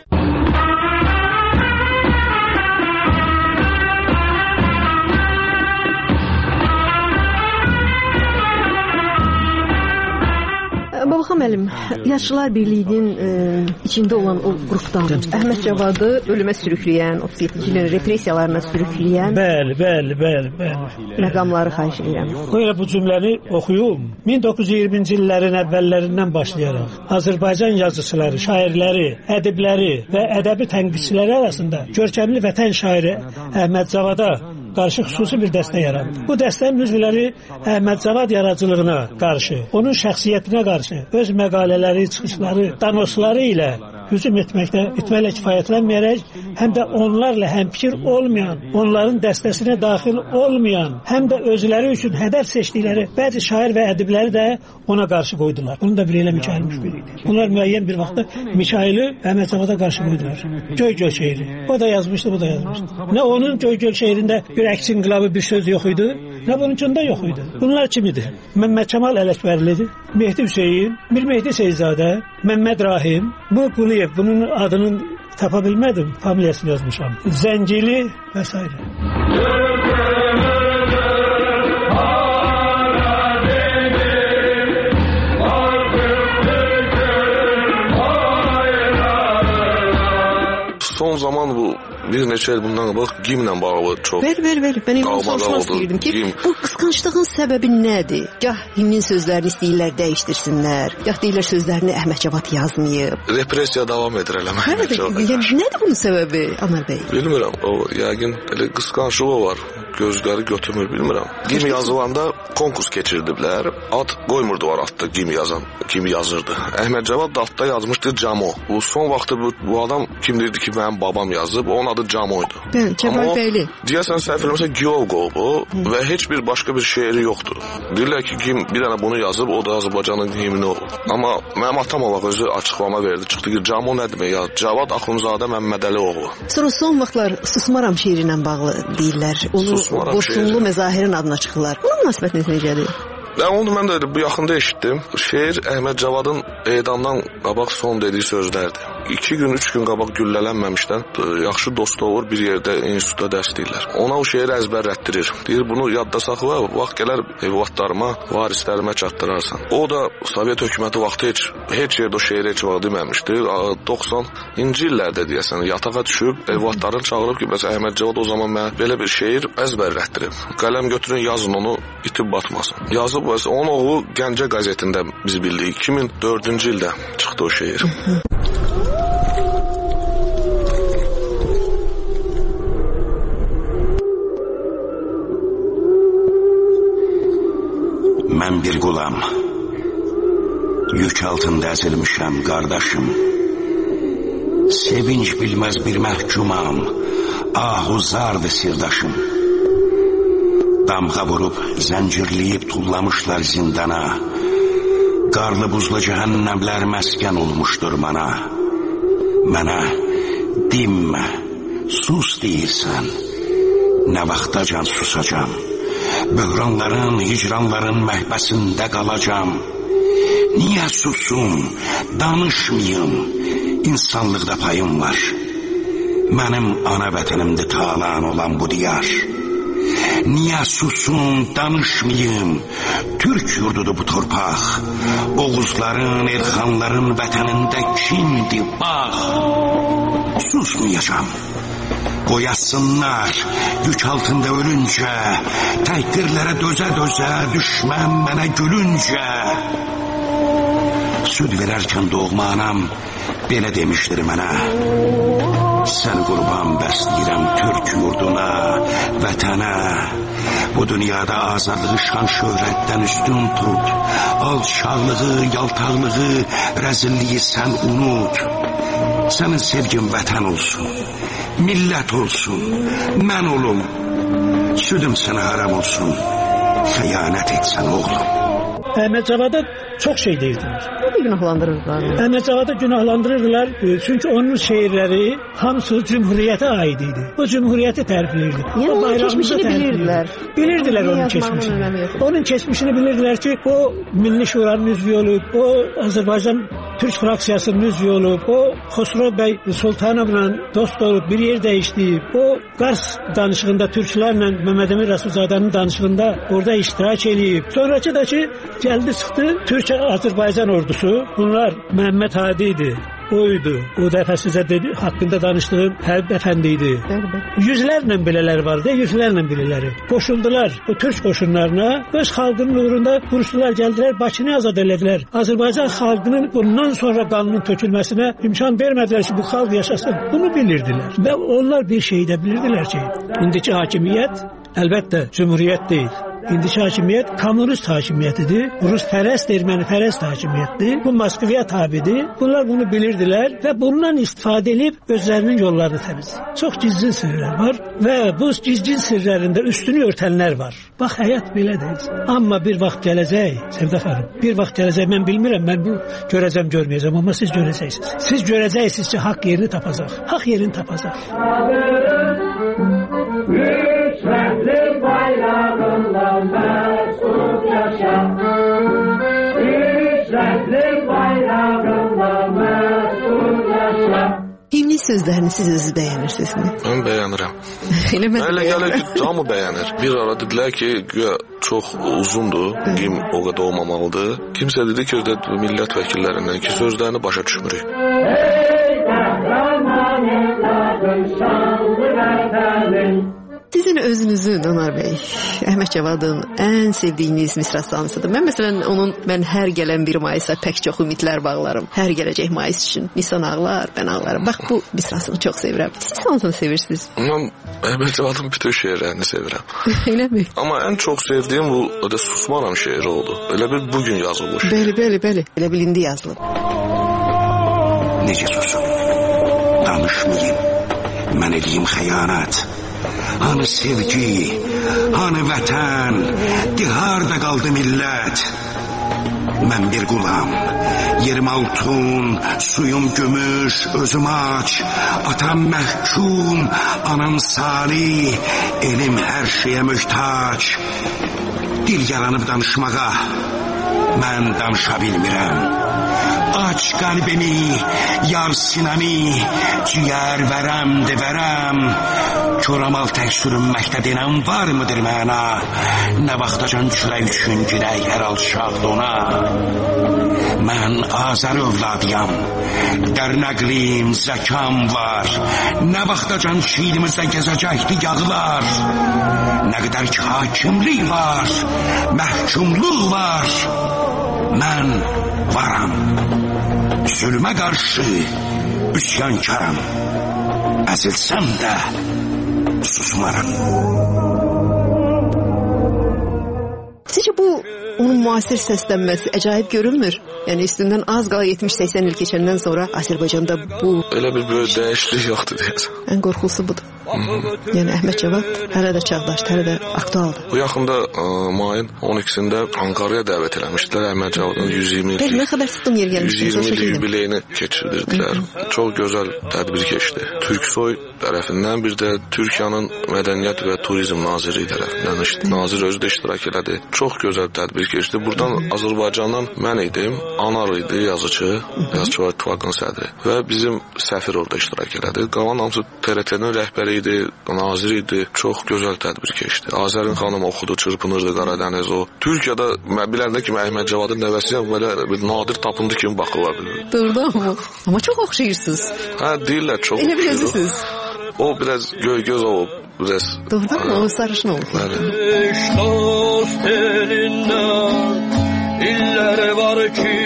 Babaxan müəllim, Yazıçılar Birliyinin e, içində olan o qrupdan Əhməd Cavadı ölümə sürükləyən, otuz yeddinci ilin repressiyalarına sürükləyən. Bəli, bəli, bəli, bəli. Məqamları xahiş edirəm. Qoy bu cümləni oxuyum. min doqquz yüz iyirminci illərin əvvəllərindən başlayaraq Azərbaycan yazıçıları, şairləri, ədibləri və ədəbi tənqidçiləri arasında görkəmli vətən şairi Əhməd Cavada qarşı xüsusi bir dəstə yarandı. Bu dəstənin üzvləri Əhməd Cavad yaradıcılığına qarşı, onun şəxsiyyətinə qarşı öz məqalələri, çıxışları, danosları ilə hücum etməkdə etməklə kifayətlənməyərək, həm də onlarla həmfikir olmayan, onların dəstəsinə daxil olmayan, həm də özləri üçün hədəf seçdikləri bəzi şair və ədibləri də ona qarşı qoydular. Bunu da bir elə Mikayıl Müşbir idi. Bunlar müəyyən bir vaxtda Mikayılı Əhməd Cavada qarşı qoydular. Göy-göl şeiri. O da yazmışdı, bu da yazmışdı. Nə onun Göy-göl şeirində bir əks inqilabı bir söz yox idi, nə bununkunda yox idi. Bunlar kim idi? Məmməd Kəmal Ələkbərlidir, Mehdi Hüseyin, Mir Mehdi Seyzadə, Məmməd Rahim, bu Quliyev, bunun adını tapa bilmədim, familiyasını yazmışam. Zəncili və s. Son zaman bu bir neçə il bundan qabaq gimlə bağlı çox. Ver, ver, ver. Mən onu soruşmaq istəyirdim ki, gim. Bu qısqanclığın səbəbi nədir? Gah himnin sözlərini istəyirlər dəyişdirsinlər, gah deyirlər sözlərini Əhməd Cavad yazmayıb. Repressiya davam edir elə Əhməd Cavad. Yəni nədir bunun səbəbi, Anar bəy? Bilmirəm, o yəqin elə qısqanclığı var. Gözləri götürmür, bilmirəm. Gim yazılanda konkurs keçirdiblər. Ad qoymurdular adda gim yazan, kim yazırdı. Əhməd Cavad da adda yazmışdı Camo. Bu son vaxtda bu, bu adam kim deyirdi ki, mənim babam yazıb, onun adı Camoydu. Bəli, Cəmal bəyli. Deyəsən səhv eləmirəmsə Giovqo bu və heç bir başqa bir şeiri yoxdur. Deyirlər ki, kim bir dənə bunu yazıb, o da Azərbaycanın himni olur. Amma mənim atam olaq özü açıqlama verdi. Çıxdı ki, Camo nə demək ya? Cavad Axundzadə Məmmədəli oğlu. Sonra son vaxtlar Susmaram şeiri ilə bağlı deyirlər. Onu Qoşunlu Məzahirin adına çıxırlar. Bunun münasibətiniz necədir? Ya onu mən də bu yaxında eşitdim. Şeir Əhməd Cavadın edamdan qabaq son dediyi sözlərdir. İki gün, üç gün qabaq güllələnməmişdən yaxşı dost olur, bir yerdə institutda dərs deyirlər. Ona o şeiri əzbərlətdirir. Deyir, bunu yadda saxla, vaxt gələr evlatlarıma, varislərimə çatdırarsan. O da Sovet hökuməti vaxtı heç, heç yerdə o şeiri heç vaxt deməmişdi. doxsanıncı illərdə deyəsən yatağa düşüb, evlatlarını çağırıb ki, bəs Əhməd Cavad o zaman mənə belə bir şeir əzbərlətdirib. Qələm götürün, yazın onu, itib batmasın. Yazıb, bəs onun oğlu Gəncə qəzetində biz bildik. iki min dördüncü ildə çıxdı o şeir. Mən bir qulam, yük altında əzilmişəm, qardaşım. Sevinç bilməz bir məhkumam, ahuzardır sirdaşım. Damğa vurub, zəncirləyib tullamışlar zindana. Qarlı buzlu cəhənnəmlər məskən olmuşdur mana. Mənə dinmə, sus deyirsən, nə vaxtacan susacam. Böhranların, hicranların məhbəsində qalacam. Niyə susum, danışmayım, insanlıqda payım var. Mənim ana vətənimdir talan olan bu diyar. Niyə susum, danışmayım, Türk yurdudur bu torpaq. Oğuzların, Elxanların vətənində kimdir, bax. Susmayacam. Qoyasınlar, yük altında ölüncə, təhqirlərə dözə-dözə, düşmən mənə gülüncə. Süd verərkən doğma anam belə demişdir mənə. Sən qurban bəsləyirəm Türk yurduna, vətənə. Bu dünyada azadlığı şan şöhrətdən üstün tut. Alçaqlığı, yaltaqlığı, rəzilliyi sən unut. Sənin sevgin vətən olsun, millət olsun, mən olum. Südüm sənə haram olsun, xəyanət etsən oğlum. Əhməd Cavada çox şey deyirdilər. Onu günahlandırırdılar. Əhməd Cavada günahlandırırdılar. Çünki onun şeirləri hamısı cümhuriyyətə aid idi. O cümhuriyyəti tərifləyirdi. Yəni onun keçmişini bilirdilər. Bilirdilər onun keçmişini. Onun keçmişini bilirdilər ki, o Milli Şuranın üzvü olub, o Azərbaycan Türk fraksiyasının üzvü olub, o Xosrov bəy Sultanovla dost olub, bir yer dəyişdiyib, o Qars danışığında Türklərlə Məhəmməd Əmin Rəsulzadənin danışığında orada iştirak edib. Sonrakı da ki, gəldi çıxdı Türkiyə Azərbaycan ordusu. Bunlar Məhəmməd Hadi idi. Oydu. O dəfə sizə dedi, haqqında danışdığım Həbib Əfəndi idi. Yüzlərlə belələr vardı, yüzlərlə belələri. Qoşuldular bu Türk qoşunlarına, öz xalqının uğrunda vuruşdular, gəldilər, Bakını azad elədilər. Azərbaycan xalqının bundan sonra qanının tökülməsinə imkan vermədilər ki, bu xalq yaşasın. Bunu bilirdilər. Və onlar bir şey də bilirdilər ki, indiki hakimiyyət əlbəttə cümhuriyyət deyil. İndiki hakimiyyət kommunist hakimiyyətidir. Ruspərəst, ermənipərəst hakimiyyətdir. Bu Moskvaya tabidir. Bunlar bunu bilirdilər və bundan istifadə edib özlərinin yollarını təmizləyir. Çox gizlin sirlər var və bu gizlin sirlərində üstünü örtənlər var. Bax, həyat belədir. Amma bir vaxt gələcək, Sevda xanım, bir vaxt gələcək, mən bilmirəm, mən bu görəcəm, görməyəcəm, amma siz görəcəksiniz. Siz görəcəksiniz ki, haqq yerini tapacaq. Haqq yerini tapacaq. Üç rəhli bayrağında məsud yaşa. Üç rəhli bayrağında məsud yaşa. Himnin sözlərini siz özü bəyənirsinizmi? Mən bəyənirəm. Elə gəlir ki, camı bəyənir. Bir ara dedilər ki, çox uzundur, him o qədər olmamalıdır. Kimsə dedi ki, millət vəkillərindən ki, sözlərini başa düşmürük. Ey qəhrəman evladım, şanlı vətənin. Sizin özünüzün, Anar bəy, Əhməd Cavadın ən sevdiyiniz misrası hansıdır? Mən məsələn onun mən hər gələn bir mayısa pək çox ümidlər bağlarım. Hər gələcək mayıs üçün Nisan ağlar, mən ağlarım. Bax, bu misrasını çox sevirəm. Siz hansını sevirsiniz? Mən Əhməd Cavadın bütün şeirlərini sevirəm. Elə mi? Amma ən çox sevdiyim bu da Susmaram şeiri oldu. Elə bir bugün yazılmış. Bəli, bəli, bəli. Elə bil indi yazılıb. Necə susum? Danışmayayım. Mən edeyim xəyanət. Hanı sevgi, hanı vətən, harda qaldı millət? Mən bir qulam, yerim altun, suyum gümüş, özüm aç, atam məhkum, anam salih, elim hər şeyə möhtac. Dil yaranıb danışmağa, mən danışa bilmirəm. Aç qəlbimi, yar sinəmi, ciyər vərəm, devərəm. Çoramal tək sürünməkdə denən var mıdır mənə? Nə vaxtacan külək üçün girək hər alçaq dona? Mən Azər övladıyam, dərnəqlim, zəkam var. Nə vaxtacan şiirimizdə gəzəcəkdi yağlar? Nə qədər ki hakimlik var, məhkumluq var. Mən varam, zülmə qarşı üsyankaram. Əzilsəm də susmaram. Sizcə bu onun müasir səslənməsi əcaib görünmür? Yəni üstündən az qala yetmiş səksən il keçəndən sonra Azərbaycanda bu... Elə bir böyük dəyişiklik yoxdur deyəsən. Ən qorxulusu budur. Yəni Əhməd Cavad hələ də çağdaşdır, hələ də aktualdır. Bu yaxında ə, mayın on ikisində Ankara'ya dəvət eləmişdilər. Əhməd Cavadın yüz iyirmi illik, nə xəbər tutdum yer gəlmişsiniz, yüz iyirmi illik yubileyini keçirdirdilər. Çox gözəl tədbir keçdi. Türksoy tərəfindən, bir də Türkiyənin Mədəniyyət və Turizm Naziri tərəfindən işte, nazir özü də iştirak elədi. Çox gözəl tədbir keçdi. Buradan Azərbaycandan mən idim, Anar idi yazıcı, Yazıçılar İttifaqının sədri və bizim səfir orada iştirak elədi. Qalan hamısı T R T-nin rəhbəri idi, nazir idi. Çox gözəl tədbir keçdi. Azərin xanım oxudu, çırpınırdı Qaradəniz o. Türkiyədə mən biləndə kimi Əhməd Cavadın nəvəsiyəm, belə bir nadir tapındı kimi baxırlar. Doğrudan mı? Amma çox oxşayırsınız. Hə, deyirlər çox oxşayır. Elə bilirsiniz. O biraz göy-göz olub, biraz. Doğrudan mı? O sarışın olub. Bəli. Dost elindən illər var ki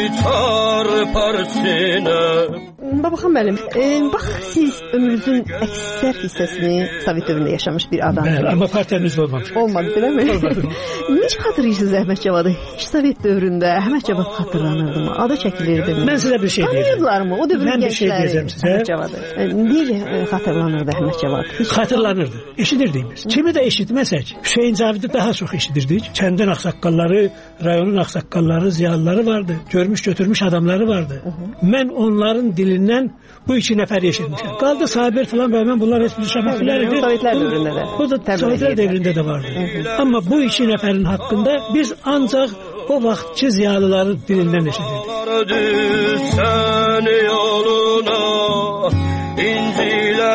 çarpar sinə. Babaxan müəllim, e, bax siz ömrünüzün əksər hissəsini Sovet dövründə yaşamış bir adamsınız. Bəli, amma partiyanız olmamış. Olmadı, deyil mi? Olmadı. Necə xatırlayırsınız Əhməd Cavadı? Hiç Sovet dövründə Əhməd Cavad xatırlanırdı mı? Adı çəkilirdi mi? Mən sizə bir şey deyəcəm. Tanıyırdılar mı? O dövrün mən bir şey deyəcəm sizə. Əhməd Cavadı. Necə xatırlanırdı Əhməd Cavad? Xatırlanırdı. Eşidirdik biz. Kimi də eşitməsək, Hüseyn Cavidi daha çox eşidirdik. Kəndin ağsaqqalları, rayonun ağsaqqalları, ziyalıları vardı. Görmüş götürmüş adamları vardı. Mən onların dilindən bu iki nəfər eşitmişəm. Qaldı Sabir falan və mən bunlar heç bir şəbək bilərdi. Sovetlər dövründə də. Bu da Sovetlər dövründə də vardı. Hı -hı. Amma bu iki nəfərin haqqında biz ancaq o vaxtki ziyalıların dilindən eşidirdik. Sən yoluna incilər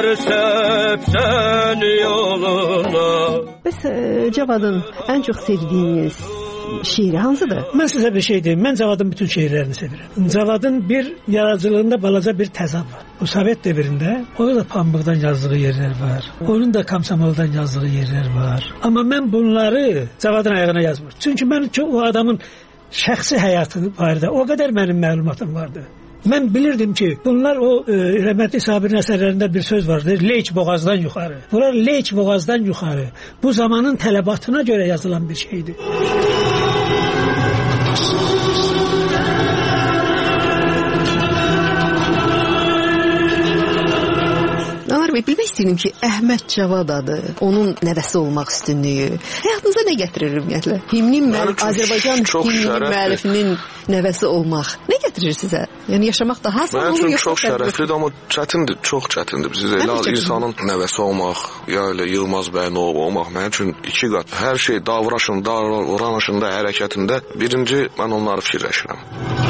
səpsən yoluna. Bəs e, Cavadın ən çox sevdiyiniz şiiri hansıdır? Mən sizə bir şey deyim. Mən Cavadın bütün şeirlərini sevirəm. Cavadın bir yaradıcılığında balaca bir təzad var. Bu Sovet dövründə onun da pambıqdan yazdığı yerlər var. Onun da komsomoldan yazdığı yerlər var. Amma mən bunları Cavadın ayağına yazmır. Çünki mən o adamın şəxsi həyatı barədə o qədər mənim məlumatım vardı. Mən bilirdim ki, bunlar o e, rəhmətli Sabirin əsərlərində bir söz vardır, leç boğazdan yuxarı. Bunlar leç boğazdan yuxarı. Bu zamanın tələbatına görə yazılan bir şeydir. Bilmək istəyirəm ki, Əhməd Cavad adı, onun nəvəsi olmaq üstünlüyü həyatınıza nə gətirir ümumiyyətlə? Himnin müəllif, Azərbaycan himnin müəllifinin nəvəsi olmaq nə gətirir sizə? Yəni yaşamaq daha asan olur? Mənim üçün çox şərəflidir, amma çətindir, çox çətindir. Biz elə insanın nəvəsi olmaq, ya elə Yılmaz bəyin oğlu olmaq mənim üçün iki qat. Hər şey davranışında, davranışında, hərəkətində birinci mən onları fikirləşirəm.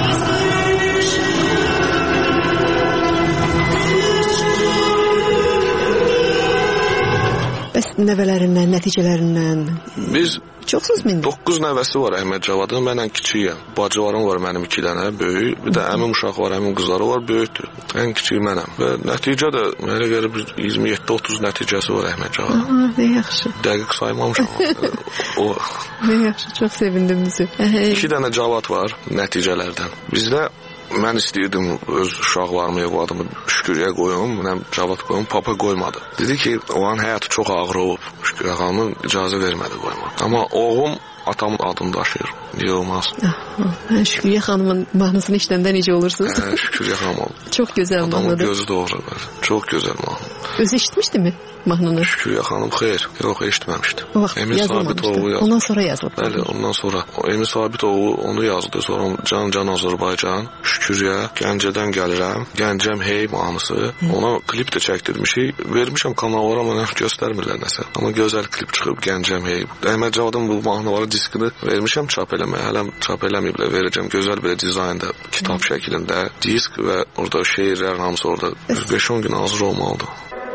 Bəs nəvələrindən, nəticələrindən biz çoxsuz mindi? doqquz nəvəsi var Əhməd Cavadın, mənlə kiçiyəm. Bacılarım var mənim iki dənə, böyük. Bir də əmim uşaq var, əmim qızları var, böyükdür. Ən kiçik mənəm. Və nəticə də mənə görə bir iyirmi yeddi otuz nəticəsi var Əhməd Cavadın. Aha, nə yaxşı. Dəqiq saymamışam. O nə yaxşı, çox sevindim bizi. İki dənə Cavad var nəticələrdən. Bizdə mən istəyirdim öz uşaqlarımı, evladımı Şükürüyə qoyum, mən Cavad qoyum, papa qoymadı. Dedi ki, onun həyatı çox ağır olub, Şükür ağamın icazə vermədi qoyma. Amma oğlum atamın adını daşıyır, Yılmaz. Şükürüyə xanımın mahnısını işləndə necə olursunuz? Hə, Şükürüyə xanım oldu. Çox gözəl mahnıdır. Adamın gözü doğru, çox gözəl mahnı. Özü eşitmişdimi mahnını? Şükürüyə xanım, xeyr, yox, eşitməmişdi. O vaxt yazılmamışdı, ondan sonra yazılıb. Bəli, ondan sonra. Emin Sabitoğlu onu yazdı, sonra Can Can Azərbaycan, Şükürüyə, Gəncədən gəlirəm, Gəncəm hey mahnısı. Ona klip də çəkdirmişik, vermişəm kanallara, mənə göstərmirlər nəsə. Amma gözəl klip çıxıb, Gəncəm hey. Əhməd Cavadın bu mahnıları diskini vermişəm çap eləməyə, hələm çap eləməyiblər, verəcəm. Gözəl belə dizaynda, kitab şəklində, disk və orada şeirlərin hamısı orada beş on gün hazır olmalıdır.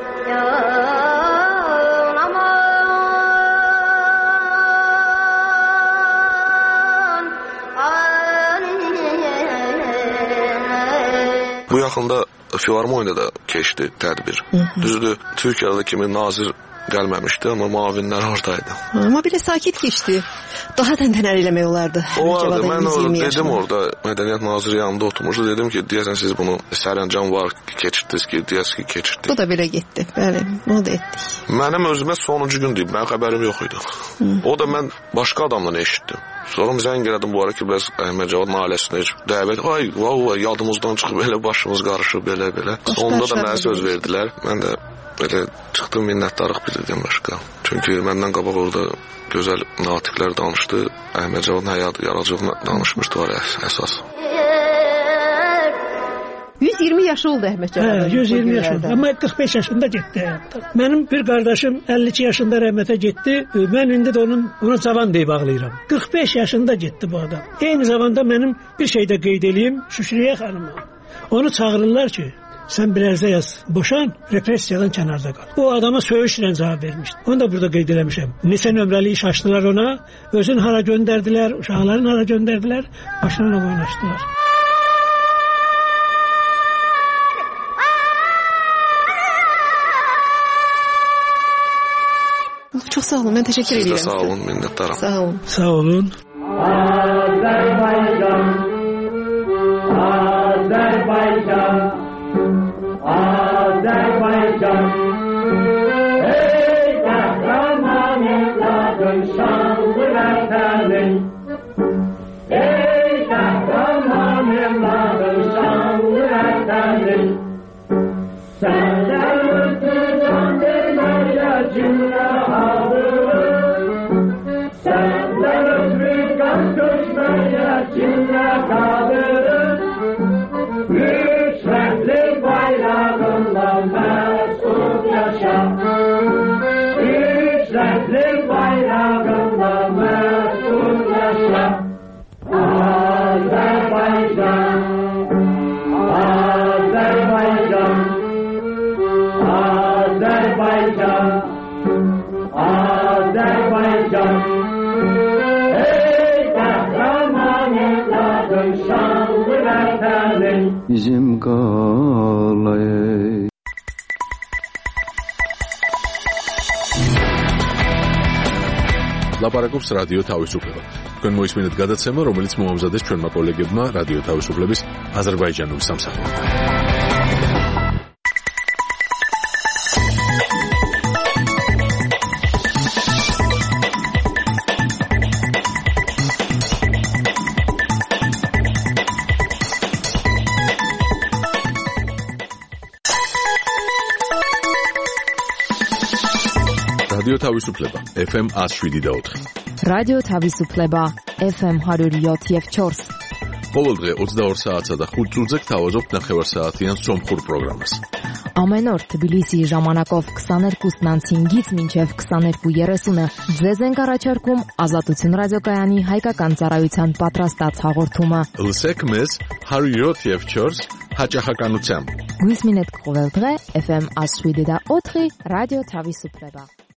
Bu yaxında Filarmoniyada da keçdi tədbir. Düzdür, Türkiyədə kimi nazir gəlməmişdi, amma müavinlər oradaydı. Amma belə sakit keçdi. Daha təntənəli eləmək olardı. O vardı, mən orada dedim orada, Mədəniyyət Naziri yanında oturmuşdu, dedim ki, deyəsən siz bunu sərəncam var, keçirdiniz ki, deyəsən ki, keçirdik. Bu da belə getdi, bəli, onu da etdik. Mənim özümə sonuncu gün deyib, mənim xəbərim yox idi. Hı. O da mən başqa adamdan eşitdim. Sonra zəng elədim bu ara ki, bəs Əhməd Cavadın ailəsinə dəvət, ay, vau, yadımızdan çıxıb, belə başımız qarışıb, belə, belə. Sonunda da mənə söz verdilər, mən də belə çıxdım, minnətdarıq bilirdim başqa. Çünki məndən qabaq orada gözəl natiqlər danışdı, Əhməd Cavadın həyat yaradıcılığını danışmışdı var əsas. yüz iyirmi yaşı oldu Əhməd Cavadın. Hə, yüz iyirmi yaşı oldu. Amma qırx beş yaşında getdi həyatdan. Mənim bir qardaşım əlli iki yaşında rəhmətə getdi. Mən indi də onun ona cavan deyib ağlayıram. qırx beş yaşında getdi bu adam. Eyni zamanda mənim bir şey də qeyd edeyim, Şükriyə xanıma. Onu çağırırlar ki, sən bir ərizə yaz, boşan, repressiyadan kənarda qal. O adama söyüşlə cavab vermişdi. Onu da burada qeyd eləmişəm. Neçə nömrəli iş açdılar ona, özün hara göndərdilər, uşaqların hara göndərdilər, başlarına oynaşdılar. Çox sağ olun, mən təşəkkür edirəm. Siz də sağ olun, minnətdaram. Sağ olun. Sağ olun. Azərbaycan, Azərbaycan, Azərbaycan, ey qəhrəman evladım şanlı vətənin, ey qəhrəman evladım şanlı vətənin, səndən ötürü can verməyə cümlə hazırıq, səndən ötürü qan tökməyə cümlə qadırıq, üç rəngli bayrağınla məsud yaşa, üç rəngli bayrağınla məsud yaşa, Azərbaycan, Azərbaycan, Azərbaycan, Azərbaycan, ey qəhrəman evladım şanlı vətənin, bizim qalay. ლაპარაკობს რადიო თავისუფლება. თქვენ მოისმინეთ გადაცემა, რომელიც მოამზადეს ჩვენმა კოლეგებმა რადიო თავისუფლების აზერბაიჯანული სამსახურიდან. რადიო თავისუფლება ეფ ემ one oh seven და four. რადიო თავისუფლება ეფ ემ one oh seven და four. ყოველდღე ოცდაორ საათსა და ხუთ წუთზე გთავაზობთ ნახევარსაათიან სომხურ პროგრამას. Ամեն օր Թբիլիսիի ժամանակով twenty-two հինգից մինչև twenty-two thirty ձեզ ենք առաջարկում Ազատություն ռադիոկայանի հայկական ծառայության պատրաստած հաղորդումը։ Լսեք մեզ one oh seven da four հաճախականությամբ։ Գույս մինետ կողել դղե էֆ էմ one oh seven da four ռադիո Թավիսուպլեբա։